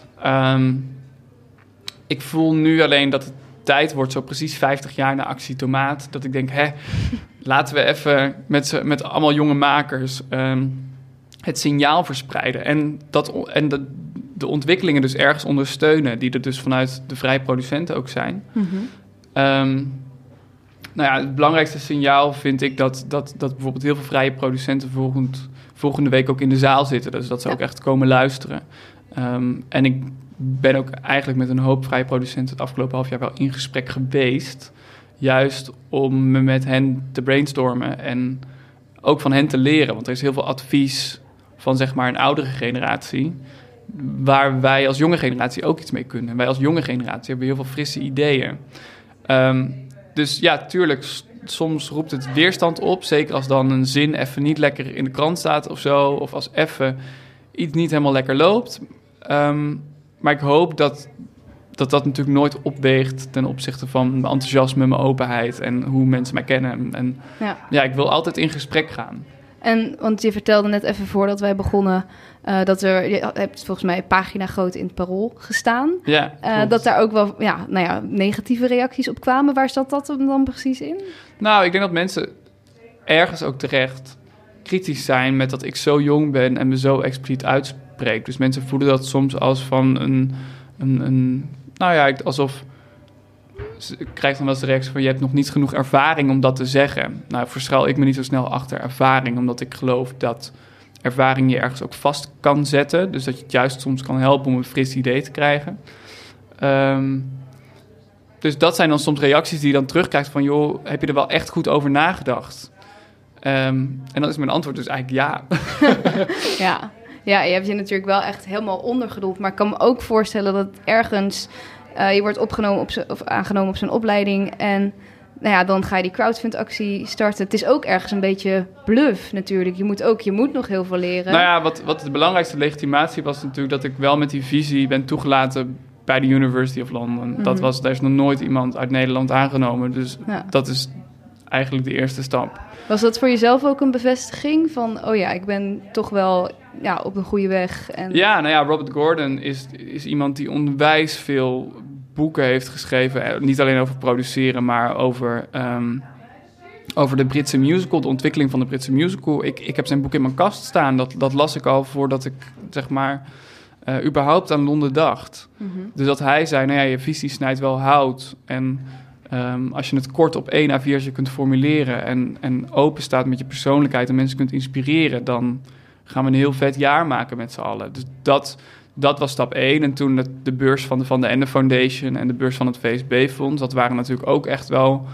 Ik voel nu alleen dat het tijd wordt, zo precies 50 jaar na Actie Tomaat, dat ik denk, laten we even met allemaal jonge makers het signaal verspreiden. En de ontwikkelingen dus ergens ondersteunen, die er dus vanuit de vrije producenten ook zijn. Mm-hmm. Het belangrijkste signaal vind ik dat bijvoorbeeld heel veel vrije producenten volgende week ook in de zaal zitten. Dus dat ze ook echt komen luisteren. En ik ben ook eigenlijk met een hoop vrije producenten het afgelopen half jaar wel in gesprek geweest. Juist om met hen te brainstormen en ook van hen te leren. Want er is heel veel advies van zeg maar een oudere generatie, waar wij als jonge generatie ook iets mee kunnen. En wij als jonge generatie hebben heel veel frisse ideeën. Dus ja, tuurlijk, soms roept het weerstand op. Zeker als dan een zin even niet lekker in de krant staat of zo. Of als even iets niet helemaal lekker loopt. Maar ik hoop dat natuurlijk nooit opweegt ten opzichte van mijn enthousiasme, mijn openheid en hoe mensen mij kennen. En ik wil altijd in gesprek gaan. En, want je vertelde net even voordat wij begonnen, je hebt volgens mij pagina groot in het Parool gestaan. Ja, dat daar ook wel negatieve reacties op kwamen. Waar zat dat dan precies in? Nou, ik denk dat mensen ergens ook terecht kritisch zijn met dat ik zo jong ben en me zo expliciet uitspreek. Dus mensen voelen dat soms als van alsof ik krijg dan wel eens de reactie van je hebt nog niet genoeg ervaring om dat te zeggen. Nou, verschuil ik me niet zo snel achter ervaring, omdat ik geloof dat ervaring je ergens ook vast kan zetten. Dus dat je het juist soms kan helpen om een fris idee te krijgen. Dus dat zijn dan soms reacties die je dan terugkrijgt van... joh, heb je er wel echt goed over nagedacht? En dan is mijn antwoord dus eigenlijk ja. Ja, je hebt je natuurlijk wel echt helemaal ondergedompeld. Maar ik kan me ook voorstellen dat ergens... je wordt aangenomen op zo'n opleiding... en nou ja, dan ga je die crowdfund-actie starten. Het is ook ergens een beetje bluff natuurlijk. Je moet nog heel veel leren. Nou ja, wat de belangrijkste legitimatie was natuurlijk... dat ik wel met die visie ben toegelaten bij de University of London. Mm-hmm. Daar is nog nooit iemand uit Nederland aangenomen. Dus dat is eigenlijk de eerste stap. Was dat voor jezelf ook een bevestiging van... oh ja, ik ben toch wel op de goede weg? Ja, nou ja, Robert Gordon is iemand die onwijs veel boeken heeft geschreven. Niet alleen over produceren, maar over de Britse musical. De ontwikkeling van de Britse musical. Ik heb zijn boek in mijn kast staan. Dat las ik al voordat ik, zeg maar... überhaupt aan Londen dacht. Mm-hmm. Dus dat hij zei, nou ja, je visie snijdt wel hout. En als je het kort op 1 A4'tje kunt formuleren... en open staat met je persoonlijkheid... en mensen kunt inspireren... dan gaan we een heel vet jaar maken met z'n allen. Dus dat was stap 1. En toen de beurs van de Ende Foundation... en de beurs van het VSB-fonds... dat waren natuurlijk ook echt wel...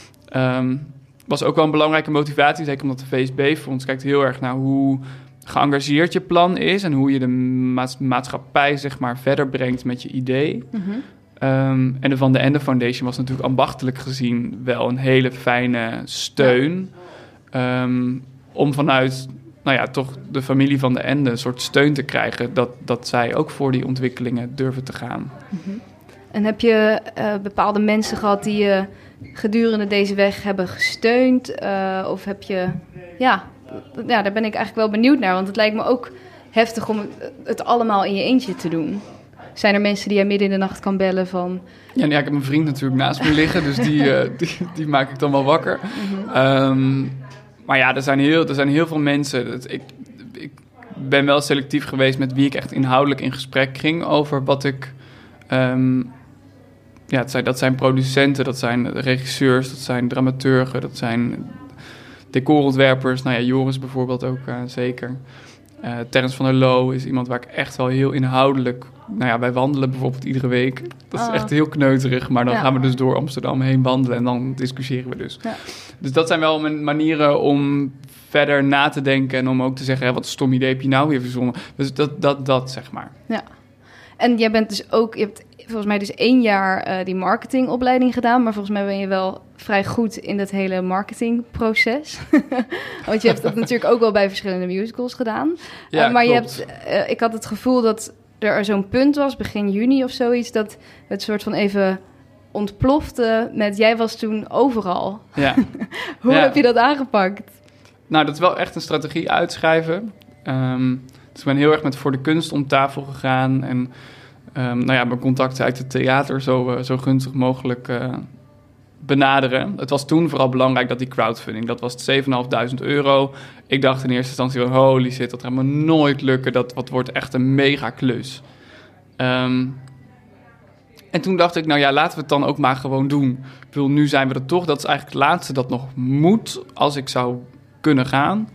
was ook wel een belangrijke motivatie. Zeker omdat de VSB-fonds kijkt heel erg naar hoe... geëngageerd je plan is... en hoe je de maatschappij, zeg maar, verder brengt met je idee. Mm-hmm. En de Van de Ende Foundation was natuurlijk ambachtelijk gezien... wel een hele fijne steun... om vanuit, nou ja, toch de familie Van de Ende... een soort steun te krijgen... dat zij ook voor die ontwikkelingen durven te gaan. Mm-hmm. En heb je bepaalde mensen gehad... die je gedurende deze weg hebben gesteund? Of heb je... Ja, daar ben ik eigenlijk wel benieuwd naar. Want het lijkt me ook heftig om het allemaal in je eentje te doen. Zijn er mensen die jij midden in de nacht kan bellen van... Ja, ik heb mijn vriend natuurlijk naast me liggen. Dus die maak ik dan wel wakker. Mm-hmm. Maar ja, er zijn heel veel mensen. Ik ben wel selectief geweest met wie ik echt inhoudelijk in gesprek ging... over wat ik... dat zijn producenten, dat zijn regisseurs, dat zijn dramaturgen... dat zijn... decorontwerpers, nou ja, Joris bijvoorbeeld ook zeker. Terrence van der Loo is iemand waar ik echt wel heel inhoudelijk... Nou ja, wij wandelen bijvoorbeeld iedere week. Dat is echt heel kneuterig, maar dan gaan we dus door Amsterdam heen wandelen... en dan discussiëren we dus. Ja. Dus dat zijn wel mijn manieren om verder na te denken... en om ook te zeggen, wat een stom idee heb je nou weer verzonnen. Dus dat zeg maar. Ja. En jij bent dus ook... Je hebt volgens mij dus 1 jaar die marketingopleiding gedaan... maar volgens mij ben je wel vrij goed in dat hele marketingproces. Want je hebt dat natuurlijk ook wel bij verschillende musicals gedaan. Ja, maar klopt. ik had het gevoel dat er zo'n punt was, begin juni of zoiets... dat het soort van even ontplofte met... jij was toen overal. Ja. Hoe heb je dat aangepakt? Nou, dat is wel echt een strategie uitschrijven. Dus ik ben heel erg met Voor de Kunst om tafel gegaan... en mijn contacten uit het theater zo gunstig mogelijk benaderen. Het was toen vooral belangrijk dat die crowdfunding... dat was €7.500. Ik dacht in eerste instantie van... holy shit, dat gaat me nooit lukken. Wat wordt echt een mega klus. En toen dacht ik, nou ja, laten we het dan ook maar gewoon doen. Ik bedoel, nu zijn we er toch. Dat is eigenlijk het laatste dat nog moet... als ik zou kunnen gaan.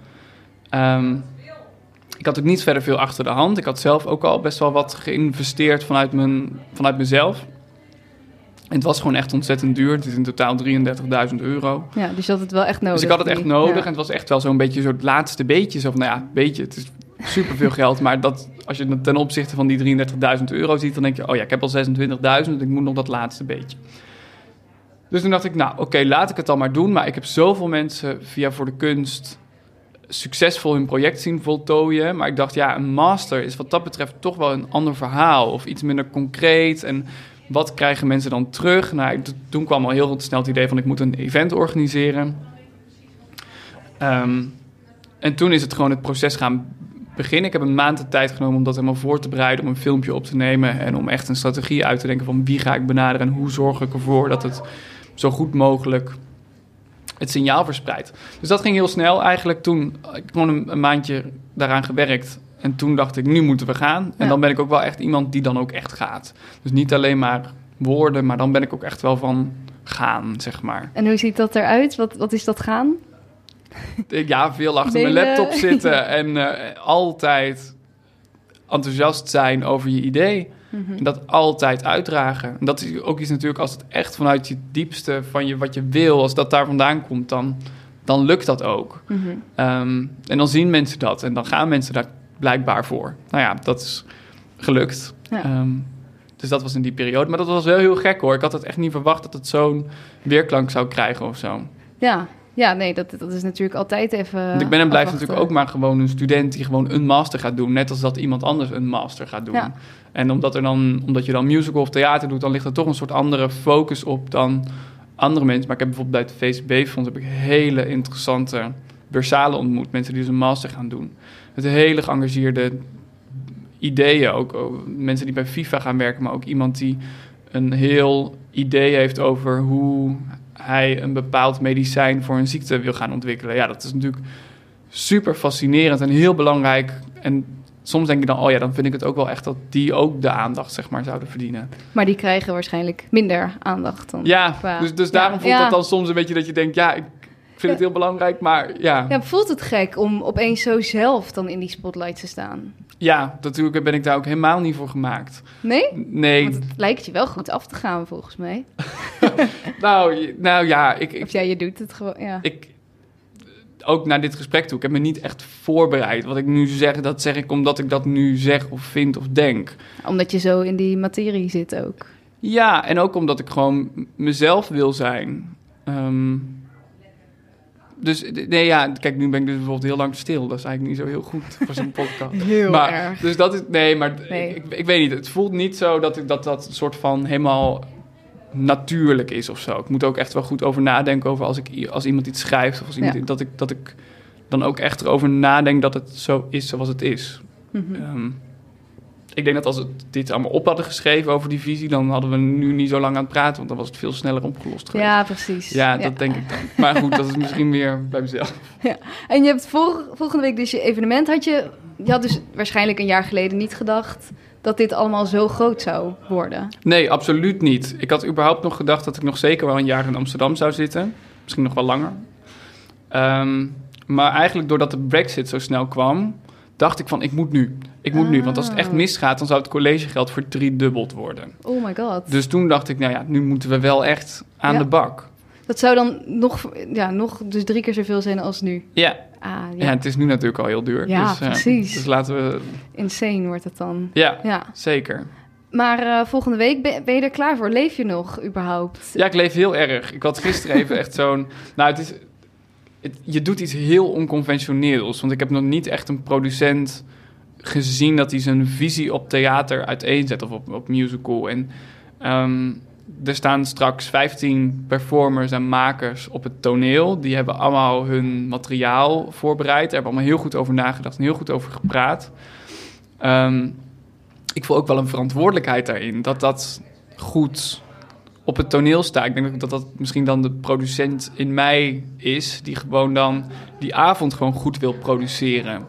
Ik had ook niet verder veel achter de hand. Ik had zelf ook al best wel wat geïnvesteerd vanuit mezelf. En het was gewoon echt ontzettend duur. Het is in totaal €33.000. Ja, dus je had het wel echt nodig. Dus ik had het echt nodig. Ja. En het was echt wel zo'n beetje het laatste beetje. Zo van, nou ja, beetje, het is superveel geld. Maar als je het ten opzichte van die €33.000 ziet... dan denk je, oh ja, ik heb al 26.000. Ik moet nog dat laatste beetje. Dus toen dacht ik, nou oké, laat ik het dan maar doen. Maar ik heb zoveel mensen via Voor de Kunst... succesvol hun project zien voltooien. Maar ik dacht, ja, een master is wat dat betreft toch wel een ander verhaal. Of iets minder concreet. En wat krijgen mensen dan terug? Nou, toen kwam al heel snel het idee van... ik moet een event organiseren. En toen is het gewoon het proces gaan beginnen. Ik heb een maand de tijd genomen om dat helemaal voor te bereiden... om een filmpje op te nemen... en om echt een strategie uit te denken van... wie ga ik benaderen en hoe zorg ik ervoor... dat het zo goed mogelijk... het signaal verspreidt. Dus dat ging heel snel eigenlijk. Toen ik gewoon een maandje daaraan gewerkt. En toen dacht ik, nu moeten we gaan. En dan ben ik ook wel echt iemand die dan ook echt gaat. Dus niet alleen maar woorden, maar dan ben ik ook echt wel van gaan, zeg maar. En hoe ziet dat eruit? Wat is dat gaan? Ja, veel achter mijn laptop zitten. En altijd enthousiast zijn over je idee. En dat altijd uitdragen. En dat is ook iets natuurlijk, als het echt vanuit je diepste van wat je wil, als dat daar vandaan komt, dan lukt dat ook. En dan zien mensen dat en dan gaan mensen daar blijkbaar voor. Nou ja, dat is gelukt. Ja. Dus dat was in die periode. Maar dat was wel heel gek hoor. Ik had het echt niet verwacht dat het zo'n weerklank zou krijgen of zo. Ja, nee, dat is natuurlijk altijd even. Want ik ben en blijf natuurlijk ook maar gewoon een student die gewoon een master gaat doen. Net als dat iemand anders een master gaat doen. Ja. En omdat je dan musical of theater doet, dan ligt er toch een soort andere focus op dan andere mensen. Maar ik heb bijvoorbeeld bij het VCB-fonds heb ik hele interessante bursalen ontmoet. Mensen die dus een master gaan doen. Met hele geëngageerde ideeën. Ook mensen die bij FIFA gaan werken, maar ook iemand die een heel idee heeft over hoe hij een bepaald medicijn voor een ziekte wil gaan ontwikkelen. Ja, dat is natuurlijk super fascinerend en heel belangrijk. En soms denk ik dan, dan vind ik het ook wel echt dat die ook de aandacht, zeg maar, zouden verdienen. Maar die krijgen waarschijnlijk minder aandacht dan. Ja, dus daarom voelt dat dan soms een beetje dat je denkt, ik vind het heel belangrijk, maar ja. Ja, voelt het gek om opeens zo zelf dan in die spotlight te staan? Ja, natuurlijk ben ik daar ook helemaal niet voor gemaakt. Nee? Want het lijkt je wel goed af te gaan, volgens mij. nou ja. Of je doet het gewoon, ja. Ook naar dit gesprek toe, ik heb me niet echt voorbereid. Wat ik nu zeg, dat zeg ik omdat ik dat nu zeg of vind of denk. Omdat je zo in die materie zit ook. Ja, en ook omdat ik gewoon mezelf wil zijn. Dus nee, kijk, nu ben ik dus bijvoorbeeld heel lang stil. Dat is eigenlijk niet zo heel goed voor zo'n podcast. Heel erg. Dus dat is, nee. Ik weet niet. Het voelt niet zo dat een soort van helemaal natuurlijk is of zo. Ik moet ook echt wel goed over nadenken over als iemand iets schrijft of als iemand, dat ik dan ook echt erover nadenk dat het zo is zoals het is. Ik denk dat als we dit allemaal op hadden geschreven over die visie, dan hadden we nu niet zo lang aan het praten, want dan was het veel sneller opgelost geweest. Ja, precies. Ja, dat denk ik dan. Maar goed, dat is misschien weer bij mezelf. Ja. En je hebt volgende week dus je evenement. Je had dus waarschijnlijk een jaar geleden niet gedacht dat dit allemaal zo groot zou worden. Nee, absoluut niet. Ik had überhaupt nog gedacht dat ik nog zeker wel een jaar in Amsterdam zou zitten. Misschien nog wel langer. Maar eigenlijk doordat de Brexit zo snel kwam, dacht ik van, ik moet nu. Want als het echt misgaat, dan zou het collegegeld verdriedubbeld worden. Oh my god. Dus toen dacht ik, nu moeten we wel echt aan de bak. Dat zou dan nog dus 3 keer zoveel zijn als nu. Ja. Ja, het is nu natuurlijk al heel duur. Ja, precies. Dus laten we... Insane wordt het dan. Ja. Zeker. Maar volgende week, ben je er klaar voor? Leef je nog überhaupt? Ja, ik leef heel erg. Ik had gisteren even echt zo'n... je doet iets heel onconventioneels. Want ik heb nog niet echt een producent gezien dat hij zijn visie op theater uiteenzet of op musical. En er staan straks 15 performers en makers op het toneel. Die hebben allemaal hun materiaal voorbereid. Daar hebben allemaal heel goed over nagedacht en heel goed over gepraat. Ik voel ook wel een verantwoordelijkheid daarin. Dat goed op het toneel staat. Ik denk dat misschien dan de producent in mij is, die gewoon dan die avond gewoon goed wil produceren.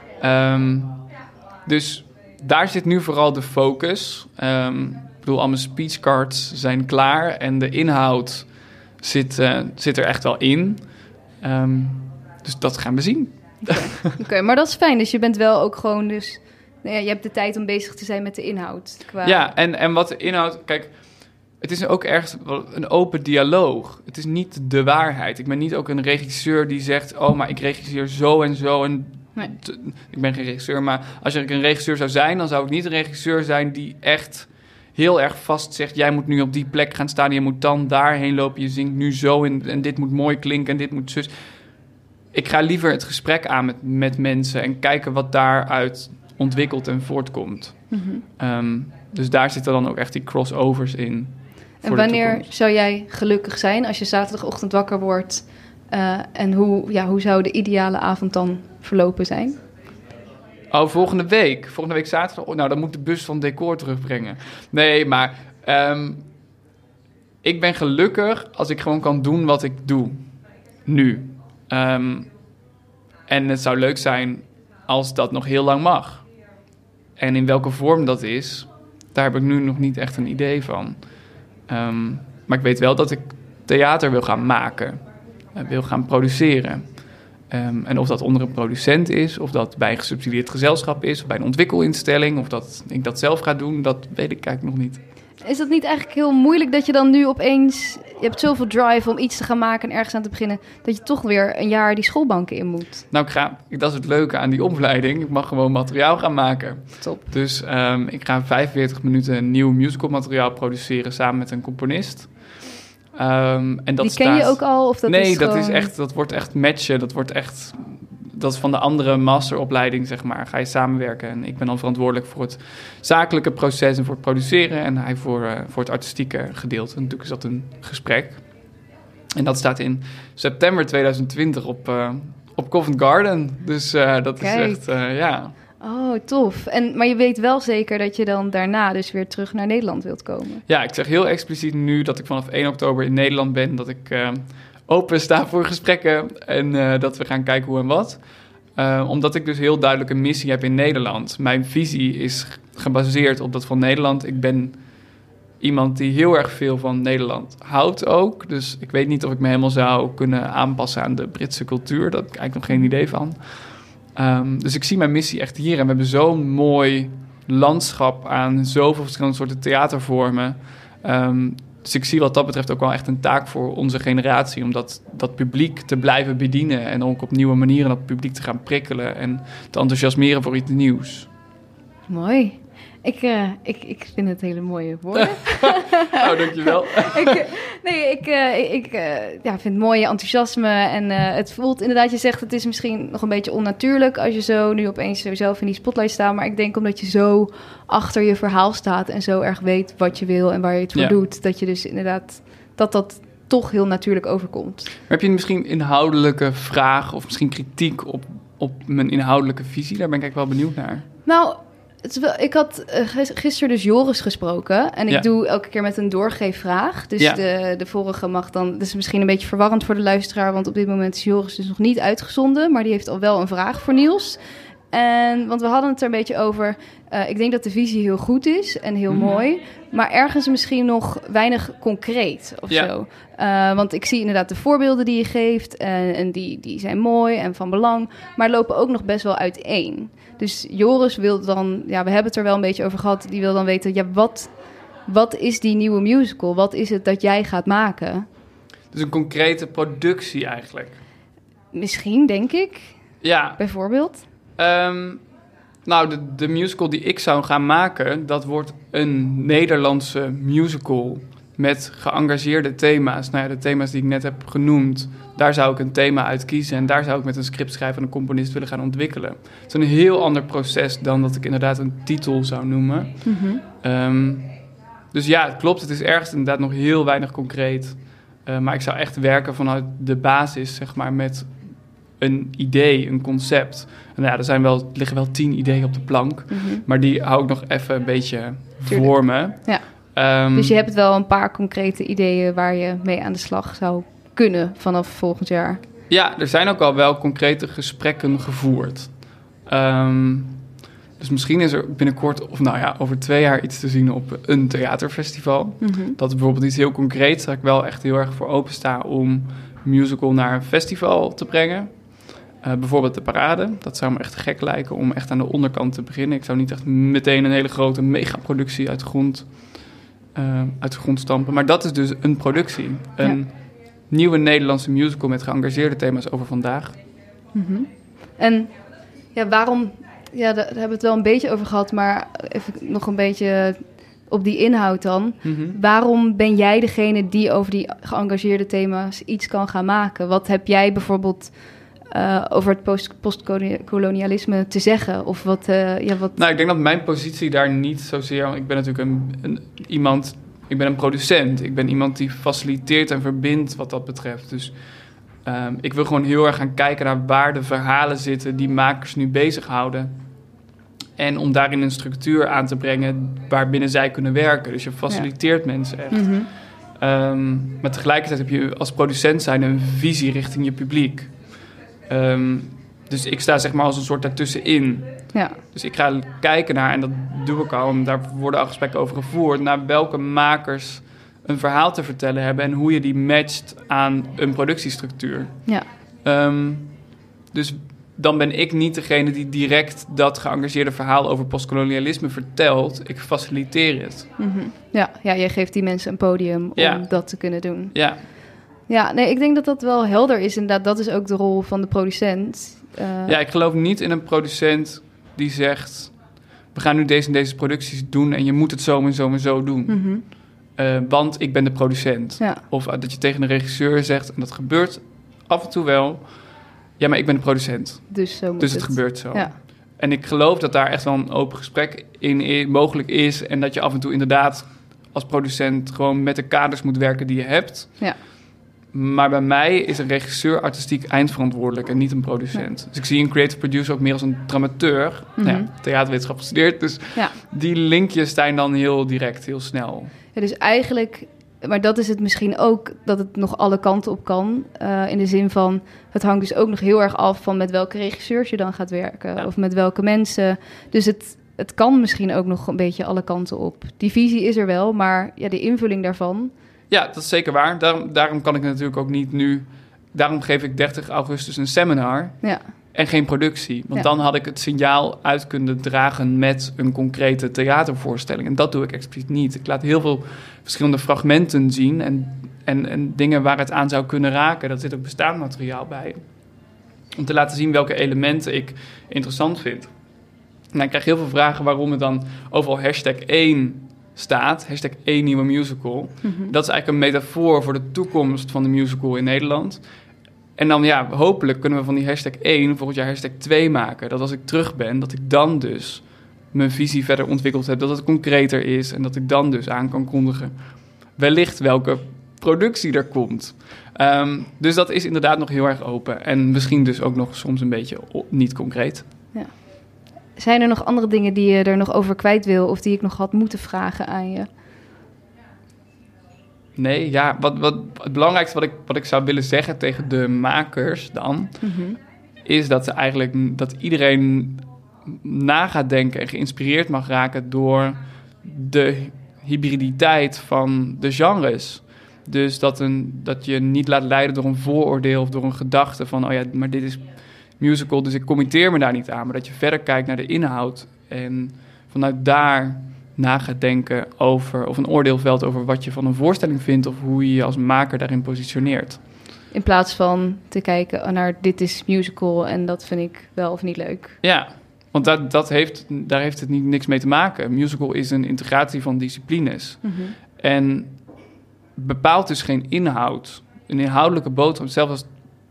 Dus daar zit nu vooral de focus. Ik bedoel, al mijn speechcards zijn klaar en de inhoud zit er echt wel in. Dus dat gaan we zien. Oké, maar dat is fijn. Dus je bent wel ook gewoon dus... je hebt de tijd om bezig te zijn met de inhoud. Ja, en wat de inhoud... Kijk, het is ook ergens een open dialoog. Het is niet de waarheid. Ik ben niet ook een regisseur die zegt... maar ik regisseer zo en zo en... Nee. Ik ben geen regisseur, maar als ik een regisseur zou zijn... dan zou ik niet een regisseur zijn die echt heel erg vast zegt... jij moet nu op die plek gaan staan, je moet dan daarheen lopen... je zingt nu zo en dit moet mooi klinken en dit moet zus. Ik ga liever het gesprek aan met mensen... en kijken wat daaruit ontwikkelt en voortkomt. Dus daar zitten dan ook echt die crossovers in. En wanneer zou jij gelukkig zijn als je zaterdagochtend wakker wordt... en hoe zou de ideale avond dan verlopen zijn? Volgende week zaterdag. Nou, dan moet de bus van decor terugbrengen. Nee, maar ik ben gelukkig als ik gewoon kan doen wat ik doe. Nu. En het zou leuk zijn als dat nog heel lang mag. En in welke vorm dat is, daar heb ik nu nog niet echt een idee van. Maar ik weet wel dat ik theater wil gaan maken. Wil gaan produceren. En of dat onder een producent is, of dat bij een gesubsidieerd gezelschap is, of bij een ontwikkelinstelling, of dat ik dat zelf ga doen, dat weet ik eigenlijk nog niet. Is dat niet eigenlijk heel moeilijk dat je dan nu opeens... Je hebt zoveel drive om iets te gaan maken en ergens aan te beginnen... dat je toch weer een jaar die schoolbanken in moet? Nou, dat is het leuke aan die opleiding. Ik mag gewoon materiaal gaan maken. Top. Dus ik ga 45 minuten nieuw musicalmateriaal produceren samen met een componist. En dat die ken je ook al? Of dat nee, is gewoon... dat wordt echt matchen. Dat is van de andere masteropleiding, zeg maar. Ga je samenwerken. En ik ben dan verantwoordelijk voor het zakelijke proces en voor het produceren. En hij voor het artistieke gedeelte. En natuurlijk is dat een gesprek. En dat staat in september 2020 op Covent Garden. Dus dat Kijk. is echt, ja... Oh, tof. Maar je weet wel zeker dat je dan daarna dus weer terug naar Nederland wilt komen? Ja, ik zeg heel expliciet nu dat ik vanaf 1 oktober in Nederland ben. Dat ik open sta voor gesprekken en dat we gaan kijken hoe en wat. Omdat ik dus heel duidelijk een missie heb in Nederland. Mijn visie is gebaseerd op dat van Nederland. Ik ben iemand die heel erg veel van Nederland houdt ook. Dus ik weet niet of ik me helemaal zou kunnen aanpassen aan de Britse cultuur. Daar heb ik eigenlijk nog geen idee van. Dus ik zie mijn missie echt hier. En we hebben zo'n mooi landschap aan zoveel verschillende soorten theatervormen. Dus ik zie wat dat betreft ook wel echt een taak voor onze generatie... om dat publiek te blijven bedienen... en ook op nieuwe manieren dat publiek te gaan prikkelen... en te enthousiasmeren voor iets nieuws. Mooi. Ik vind het hele mooie woorden. Nou, dankjewel. Ik vind het mooie enthousiasme. En het voelt inderdaad, je zegt het is misschien nog een beetje onnatuurlijk... als je zo nu opeens zelf in die spotlight staat. Maar ik denk omdat je zo achter je verhaal staat... en zo erg weet wat je wil en waar je het voor doet... dat je dus inderdaad dat toch heel natuurlijk overkomt. Maar heb je misschien inhoudelijke vraag of misschien kritiek op mijn inhoudelijke visie? Daar ben ik eigenlijk wel benieuwd naar. Nou... Ik had gisteren dus Joris gesproken. En ik doe elke keer met een doorgeefvraag. Dus de vorige mag dan... Dat is misschien een beetje verwarrend voor de luisteraar... want op dit moment is Joris dus nog niet uitgezonden... maar die heeft al wel een vraag voor Niels. Want we hadden het er een beetje over... ik denk dat de visie heel goed is en heel mooi... maar ergens misschien nog weinig concreet of zo. Want ik zie inderdaad de voorbeelden die je geeft... en die zijn mooi en van belang... maar lopen ook nog best wel uiteen... Dus Joris wil dan... Ja, we hebben het er wel een beetje over gehad. Die wil dan weten, ja, wat is die nieuwe musical? Wat is het dat jij gaat maken? Dus een concrete productie eigenlijk. Misschien, denk ik. Ja. Bijvoorbeeld? Nou, de musical die ik zou gaan maken... dat wordt een Nederlandse musical... met geëngageerde thema's. Nou ja, de thema's die ik net heb genoemd... daar zou ik een thema uit kiezen... en daar zou ik met een scriptschrijver en een componist willen gaan ontwikkelen. Het is een heel ander proces dan dat ik inderdaad een titel zou noemen. Dus ja, het klopt. Het is ergens inderdaad nog heel weinig concreet. Maar ik zou echt werken vanuit de basis, zeg maar... met een idee, een concept. En ja, er liggen wel 10 ideeën op de plank... maar die hou ik nog even een beetje voor me. Ja. Dus je hebt wel een paar concrete ideeën... waar je mee aan de slag zou kunnen vanaf volgend jaar? Ja, er zijn ook al wel concrete gesprekken gevoerd. Dus misschien is er binnenkort, of nou ja, over 2 jaar iets te zien op een theaterfestival. Dat is bijvoorbeeld iets heel concreets, waar ik wel echt heel erg voor opensta om musical naar een festival te brengen. Bijvoorbeeld de Parade. Dat zou me echt gek lijken om echt aan de onderkant te beginnen. Ik zou niet echt meteen een hele grote megaproductie uit de grond stampen. Maar dat is dus een productie. Een nieuwe Nederlandse musical met geëngageerde thema's over vandaag. En ja, waarom... Ja, daar hebben we het wel een beetje over gehad, maar even nog een beetje op die inhoud dan. Waarom ben jij degene die over die geëngageerde thema's iets kan gaan maken? Wat heb jij bijvoorbeeld over het postkolonialisme te zeggen? Of wat? Nou, ik denk dat mijn positie daar niet zozeer... Want ik ben natuurlijk iemand... Ik ben een producent. Ik ben iemand die faciliteert en verbindt wat dat betreft. Dus ik wil gewoon heel erg gaan kijken naar waar de verhalen zitten... die makers nu bezighouden. En om daarin een structuur aan te brengen waarbinnen zij kunnen werken. Dus je faciliteert mensen echt. Maar tegelijkertijd heb je als producent zijn een visie richting je publiek. Dus ik sta zeg maar als een soort daartussenin. Ja. Dus ik ga kijken naar, en dat doe ik al... en daar worden al gesprekken over gevoerd... naar welke makers een verhaal te vertellen hebben... en hoe je die matcht aan een productiestructuur. Ja. Dus dan ben ik niet degene die direct dat geëngageerde verhaal over postkolonialisme vertelt. Ik faciliteer het. Mm-hmm. Ja, jij geeft die mensen een podium om dat te kunnen doen. Ja. Ja, nee, ik denk dat dat wel helder is. Inderdaad, dat is ook de rol van de producent. Ja, ik geloof niet in een producent die zegt... we gaan nu deze en deze producties doen... en je moet het zo en zo en zo doen. Mm-hmm. Want ik ben de producent. Ja. Of dat je tegen de regisseur zegt... en dat gebeurt af en toe wel... ja, maar ik ben de producent. Dus het gebeurt zo. Ja. En ik geloof dat daar echt wel een open gesprek in mogelijk is... en dat je af en toe inderdaad als producent... gewoon met de kaders moet werken die je hebt... Ja. Maar bij mij is een regisseur artistiek eindverantwoordelijk en niet een producent. Ja. Dus ik zie een creative producer ook meer als een dramateur. Mm-hmm. Nou ja, theaterwetenschap gestudeerd, dus die linkjes zijn dan heel direct, heel snel. Ja, dus eigenlijk, maar dat is het misschien ook, dat het nog alle kanten op kan. In de zin van, het hangt dus ook nog heel erg af van met welke regisseurs je dan gaat werken. Ja. Of met welke mensen. Dus het kan misschien ook nog een beetje alle kanten op. Die visie is er wel, maar de invulling daarvan... Ja, dat is zeker waar. Daarom kan ik natuurlijk ook niet nu... Daarom geef ik 30 augustus een seminar en geen productie. Want dan had ik het signaal uit kunnen dragen met een concrete theatervoorstelling. En dat doe ik expliciet niet. Ik laat heel veel verschillende fragmenten zien en dingen waar het aan zou kunnen raken. Daar zit ook bestaand materiaal bij. Om te laten zien welke elementen ik interessant vind. Nou, ik krijg heel veel vragen waarom het dan overal #1... staat, #1 nieuwe musical. Mm-hmm. Dat is eigenlijk een metafoor voor de toekomst van de musical in Nederland. En dan hopelijk kunnen we van die #1 volgend jaar #2 maken. Dat als ik terug ben, dat ik dan dus mijn visie verder ontwikkeld heb. Dat het concreter is en dat ik dan dus aan kan kondigen wellicht welke productie er komt. Dus dat is inderdaad nog heel erg open. En misschien dus ook nog soms een beetje niet concreet. Ja. Zijn er nog andere dingen die je er nog over kwijt wil... of die ik nog had moeten vragen aan je? Nee, wat het belangrijkste wat ik zou willen zeggen tegen de makers dan... Mm-hmm. is dat ze eigenlijk dat iedereen na gaat denken en geïnspireerd mag raken... door de hybriditeit van de genres. Dus dat je niet laat leiden door een vooroordeel of door een gedachte van... maar dit is... musical, dus ik committeer me daar niet aan. Maar dat je verder kijkt naar de inhoud en vanuit daar na gaat denken over... of een oordeel velt over wat je van een voorstelling vindt... of hoe je je als maker daarin positioneert. In plaats van te kijken naar dit is musical en dat vind ik wel of niet leuk. Ja, want daar heeft het niks mee te maken. Musical is een integratie van disciplines. Mm-hmm. En bepaalt dus geen inhoud. Een inhoudelijke boodschap, zelfs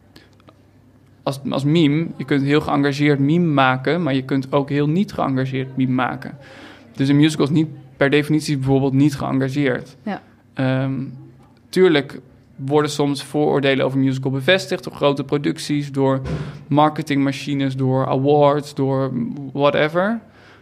als meme, je kunt heel geëngageerd meme maken... maar je kunt ook heel niet geëngageerd meme maken. Dus een musical is niet per definitie bijvoorbeeld niet geëngageerd. Ja. Tuurlijk worden soms vooroordelen over musical bevestigd... door grote producties, door marketingmachines, door awards, door whatever.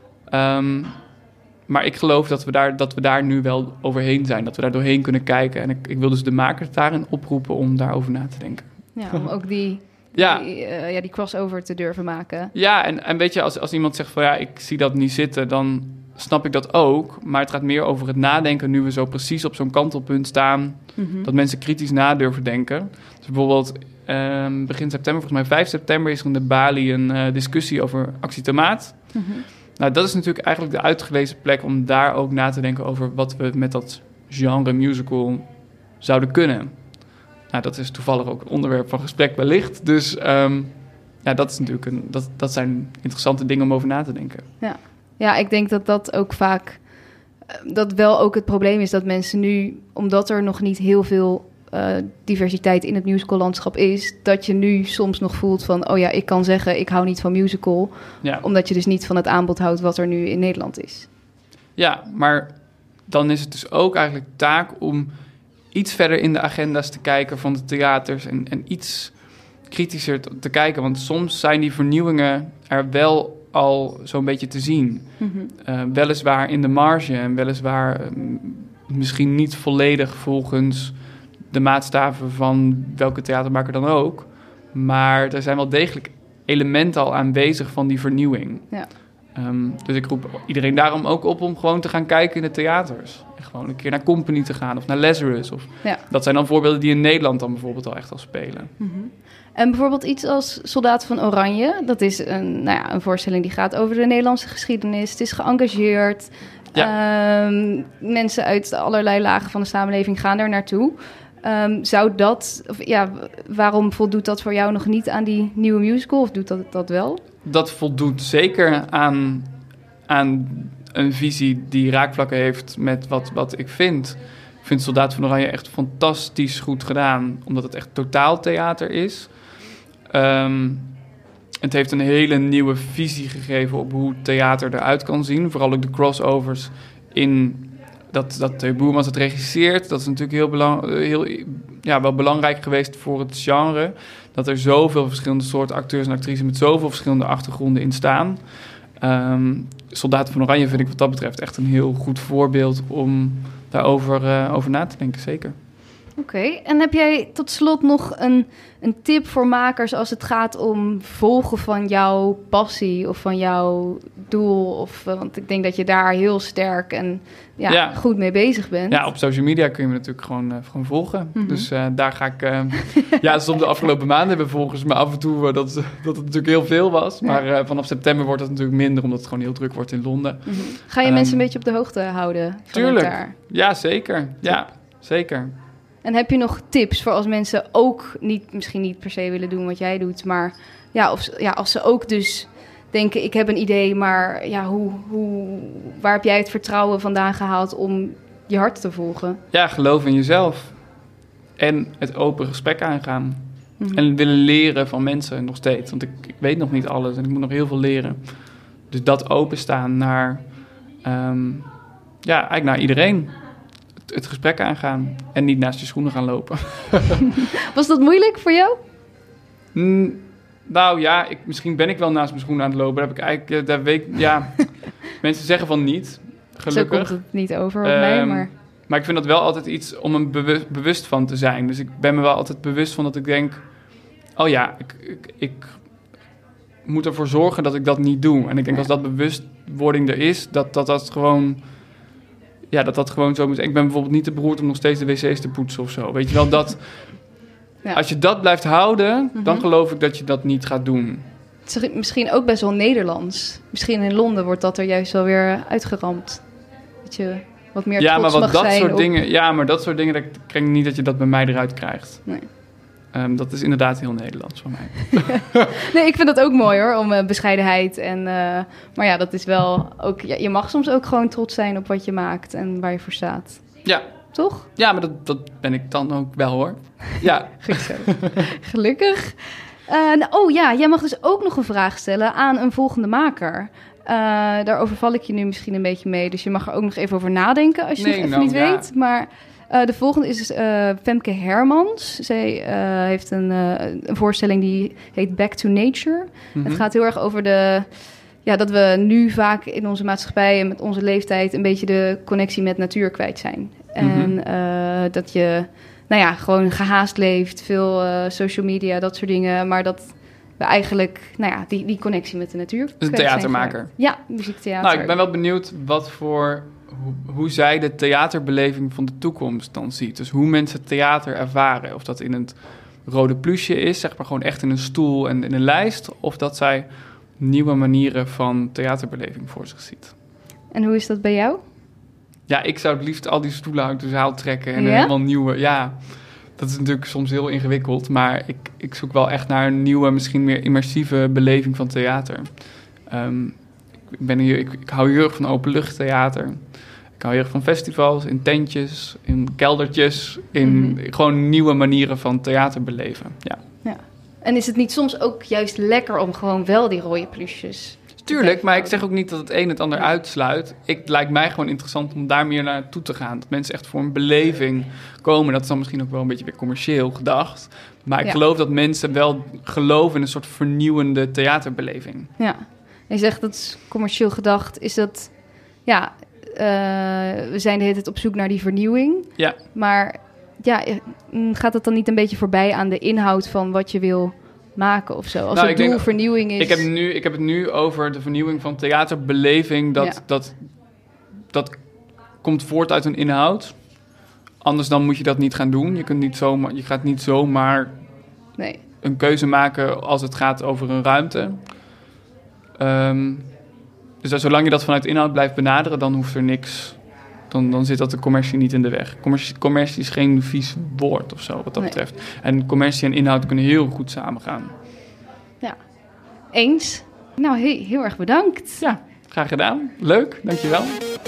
Maar ik geloof dat we daar nu wel overheen zijn. Dat we daar doorheen kunnen kijken. En ik wil dus de makers daarin oproepen om daarover na te denken. Ja, om ook die crossover te durven maken. Ja, en weet je, als iemand zegt van ik zie dat niet zitten, dan snap ik dat ook. Maar het gaat meer over het nadenken nu we zo precies op zo'n kantelpunt staan. Mm-hmm. Dat mensen kritisch na durven denken. Dus bijvoorbeeld begin september, volgens mij 5 september, is er in de Bali een discussie over Actie Tomaat. Mm-hmm. Nou, dat is natuurlijk eigenlijk de uitgelezen plek om daar ook na te denken over wat we met dat genre musical zouden kunnen. Nou, dat is toevallig ook een onderwerp van gesprek wellicht. Dus dat is natuurlijk dat zijn interessante dingen om over na te denken. Ja, ik denk dat ook vaak... dat wel ook het probleem is dat mensen nu... omdat er nog niet heel veel diversiteit in het musicallandschap is... dat je nu soms nog voelt van... ik kan zeggen, ik hou niet van musical... omdat je dus niet van het aanbod houdt wat er nu in Nederland is. Ja, maar dan is het dus ook eigenlijk taak om... iets verder in de agenda's te kijken van de theaters... en iets kritischer te kijken. Want soms zijn die vernieuwingen er wel al zo'n beetje te zien. Mm-hmm. Weliswaar in de marge en weliswaar misschien niet volledig volgens de maatstaven van welke theatermaker dan ook. Maar er zijn wel degelijk elementen al aanwezig van die vernieuwing. Ja. Dus ik roep iedereen daarom ook op om gewoon te gaan kijken in de theaters. En gewoon een keer naar Company te gaan of naar Lazarus. Dat zijn dan voorbeelden die in Nederland dan bijvoorbeeld al echt al spelen. Mm-hmm. En bijvoorbeeld iets als Soldaten van Oranje. Dat is een voorstelling die gaat over de Nederlandse geschiedenis. Het is geëngageerd. Ja. Mensen uit allerlei lagen van de samenleving gaan daar naartoe. Waarom voldoet dat voor jou nog niet aan die nieuwe musical? Of doet dat wel? Dat voldoet zeker aan een visie die raakvlakken heeft met wat ik vind. Ik vind Soldaat van Oranje echt fantastisch goed gedaan, omdat het echt totaaltheater is. Het heeft een hele nieuwe visie gegeven op hoe theater eruit kan zien. Vooral ook de crossovers in dat Boermans het regisseert. Dat is natuurlijk wel belangrijk geweest voor het genre. Dat er zoveel verschillende soorten acteurs en actrices met zoveel verschillende achtergronden in staan. Soldaten van Oranje vind ik wat dat betreft echt een heel goed voorbeeld om daarover over na te denken, zeker. Oké, en heb jij tot slot nog een tip voor makers als het gaat om volgen van jouw passie of van jouw doel? Want ik denk dat je daar heel sterk en goed mee bezig bent. Ja, op social media kun je me natuurlijk gewoon volgen. Mm-hmm. Dus daar ga ik... soms de afgelopen maanden hebben volgers me af en toe dat het natuurlijk heel veel was. Maar vanaf september wordt het natuurlijk minder, omdat het gewoon heel druk wordt in Londen. Mm-hmm. Ga je mensen een beetje op de hoogte houden? Tuurlijk, daar? Ja, zeker. Ja, zeker. En heb je nog tips voor als mensen ook misschien niet per se willen doen wat jij doet, maar als ze ook dus denken, ik heb een idee, maar waar heb jij het vertrouwen vandaan gehaald om je hart te volgen? Ja, geloof in jezelf. En het open gesprek aangaan. Mm-hmm. En willen leren van mensen nog steeds. Want ik weet nog niet alles en ik moet nog heel veel leren. Dus dat openstaan naar, eigenlijk naar iedereen. Het gesprek aangaan en niet naast je schoenen gaan lopen. Was dat moeilijk voor jou? Misschien ben ik wel naast mijn schoenen aan het lopen. Heb ik eigenlijk, mensen zeggen van niet, gelukkig. Zo komt het niet over op mij, maar... Maar ik vind dat wel altijd iets om een bewust van te zijn. Dus ik ben me wel altijd bewust van dat ik denk... ik moet ervoor zorgen dat ik dat niet doe. En ik denk als dat bewustwording er is, dat gewoon... Ja, dat gewoon zo moet. Ik ben bijvoorbeeld niet te beroerd om nog steeds de wc's te poetsen of zo. Weet je wel, dat... Ja. Als je dat blijft houden, dan geloof ik dat je dat niet gaat doen. Het is misschien ook best wel Nederlands. Misschien in Londen wordt dat er juist wel weer uitgeramd. Dat je wat meer trots mag zijn. Maar dat soort dingen, dat krijg ik niet dat je dat bij mij eruit krijgt. Nee. Dat is inderdaad heel Nederlands van mij. Nee, ik vind dat ook mooi hoor, om bescheidenheid. Maar ja, dat is wel ook... Ja, je mag soms ook gewoon trots zijn op wat je maakt en waar je voor staat. Ja. Toch? Ja, maar dat ben ik dan ook wel hoor. Ja. Goed zo. Gelukkig. Jij mag dus ook nog een vraag stellen aan een volgende maker. Daarover val ik je nu misschien een beetje mee. Dus je mag er ook nog even over nadenken als je het even niet weet. Maar... de volgende is Femke Hermans. Zij heeft een voorstelling die heet Back to Nature. Mm-hmm. Het gaat heel erg over dat we nu vaak in onze maatschappij en met onze leeftijd een beetje de connectie met natuur kwijt zijn. Mm-hmm. En dat je gewoon gehaast leeft, veel social media, dat soort dingen. Maar dat we eigenlijk die connectie met de natuur dus een theatermaker. Ja, muziektheater. Ik ben wel benieuwd hoe zij de theaterbeleving van de toekomst dan ziet. Dus hoe mensen theater ervaren. Of dat in het rode plusje is, zeg maar gewoon echt in een stoel en in een lijst. Of dat zij nieuwe manieren van theaterbeleving voor zich ziet. En hoe is dat bij jou? Ja, ik zou het liefst al die stoelen uit de zaal trekken en helemaal nieuwe... Ja, dat is natuurlijk soms heel ingewikkeld. Maar ik zoek wel echt naar een nieuwe, misschien meer immersieve beleving van theater. Ik hou heel erg van openluchttheater. Ik hou heel erg van festivals, in tentjes, in keldertjes, in gewoon nieuwe manieren van theater beleven. Ja. En is het niet soms ook juist lekker om gewoon wel die rode plusjes? Tuurlijk, maar ik zeg ook niet dat het een het ander uitsluit. Het lijkt mij gewoon interessant om daar meer naartoe te gaan. Dat mensen echt voor een beleving komen. Dat is dan misschien ook wel een beetje weer commercieel gedacht. Maar ik geloof dat mensen wel geloven in een soort vernieuwende theaterbeleving. Ja, je zegt dat is commercieel gedacht. Is dat... Ja, we zijn de hele tijd op zoek naar die vernieuwing. Ja. Maar gaat het dan niet een beetje voorbij aan de inhoud van wat je wil maken of zo? Als het doel vernieuwing is... Ik heb het nu over de vernieuwing van theaterbeleving. Dat komt voort uit een inhoud. Anders dan moet je dat niet gaan doen. Je gaat niet zomaar een keuze maken als het gaat over een ruimte. Dus zolang je dat vanuit inhoud blijft benaderen, dan hoeft er niks. Dan zit dat de commercie niet in de weg. Commercie is geen vies woord of zo, wat dat betreft. En commercie en inhoud kunnen heel goed samengaan. Ja, eens. Nou, heel erg bedankt. Ja, graag gedaan. Leuk, dankjewel.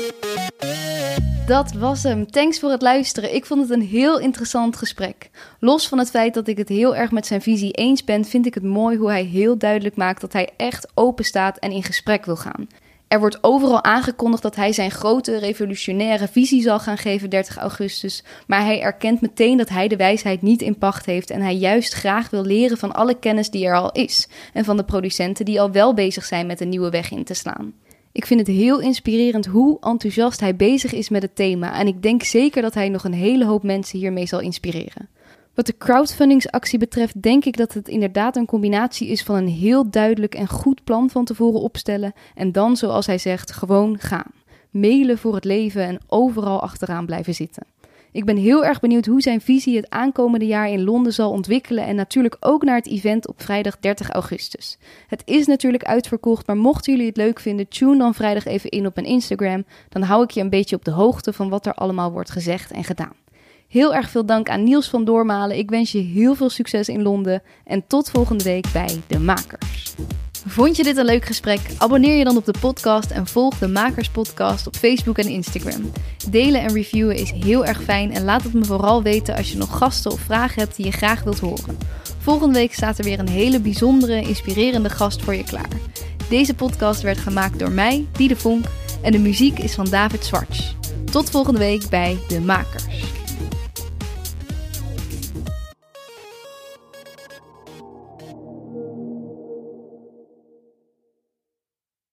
Dat was hem. Thanks voor het luisteren. Ik vond het een heel interessant gesprek. Los van het feit dat ik het heel erg met zijn visie eens ben, vind ik het mooi hoe hij heel duidelijk maakt dat hij echt open staat en in gesprek wil gaan. Er wordt overal aangekondigd dat hij zijn grote revolutionaire visie zal gaan geven 30 augustus, maar hij erkent meteen dat hij de wijsheid niet in pacht heeft en hij juist graag wil leren van alle kennis die er al is en van de producenten die al wel bezig zijn met een nieuwe weg in te slaan. Ik vind het heel inspirerend hoe enthousiast hij bezig is met het thema en ik denk zeker dat hij nog een hele hoop mensen hiermee zal inspireren. Wat de crowdfundingsactie betreft denk ik dat het inderdaad een combinatie is van een heel duidelijk en goed plan van tevoren opstellen en dan, zoals hij zegt, gewoon gaan. Mailen voor het leven en overal achteraan blijven zitten. Ik ben heel erg benieuwd hoe zijn visie het aankomende jaar in Londen zal ontwikkelen en natuurlijk ook naar het event op vrijdag 30 augustus. Het is natuurlijk uitverkocht, maar mochten jullie het leuk vinden, tune dan vrijdag even in op mijn Instagram. Dan hou ik je een beetje op de hoogte van wat er allemaal wordt gezegd en gedaan. Heel erg veel dank aan Niels van Doormalen. Ik wens je heel veel succes in Londen en tot volgende week bij De Makers. Vond je dit een leuk gesprek? Abonneer je dan op de podcast en volg De Makers Podcast op Facebook en Instagram. Delen en reviewen is heel erg fijn en laat het me vooral weten als je nog gasten of vragen hebt die je graag wilt horen. Volgende week staat er weer een hele bijzondere, inspirerende gast voor je klaar. Deze podcast werd gemaakt door mij, Diede Vonk, en de muziek is van David Zwarts. Tot volgende week bij De Makers.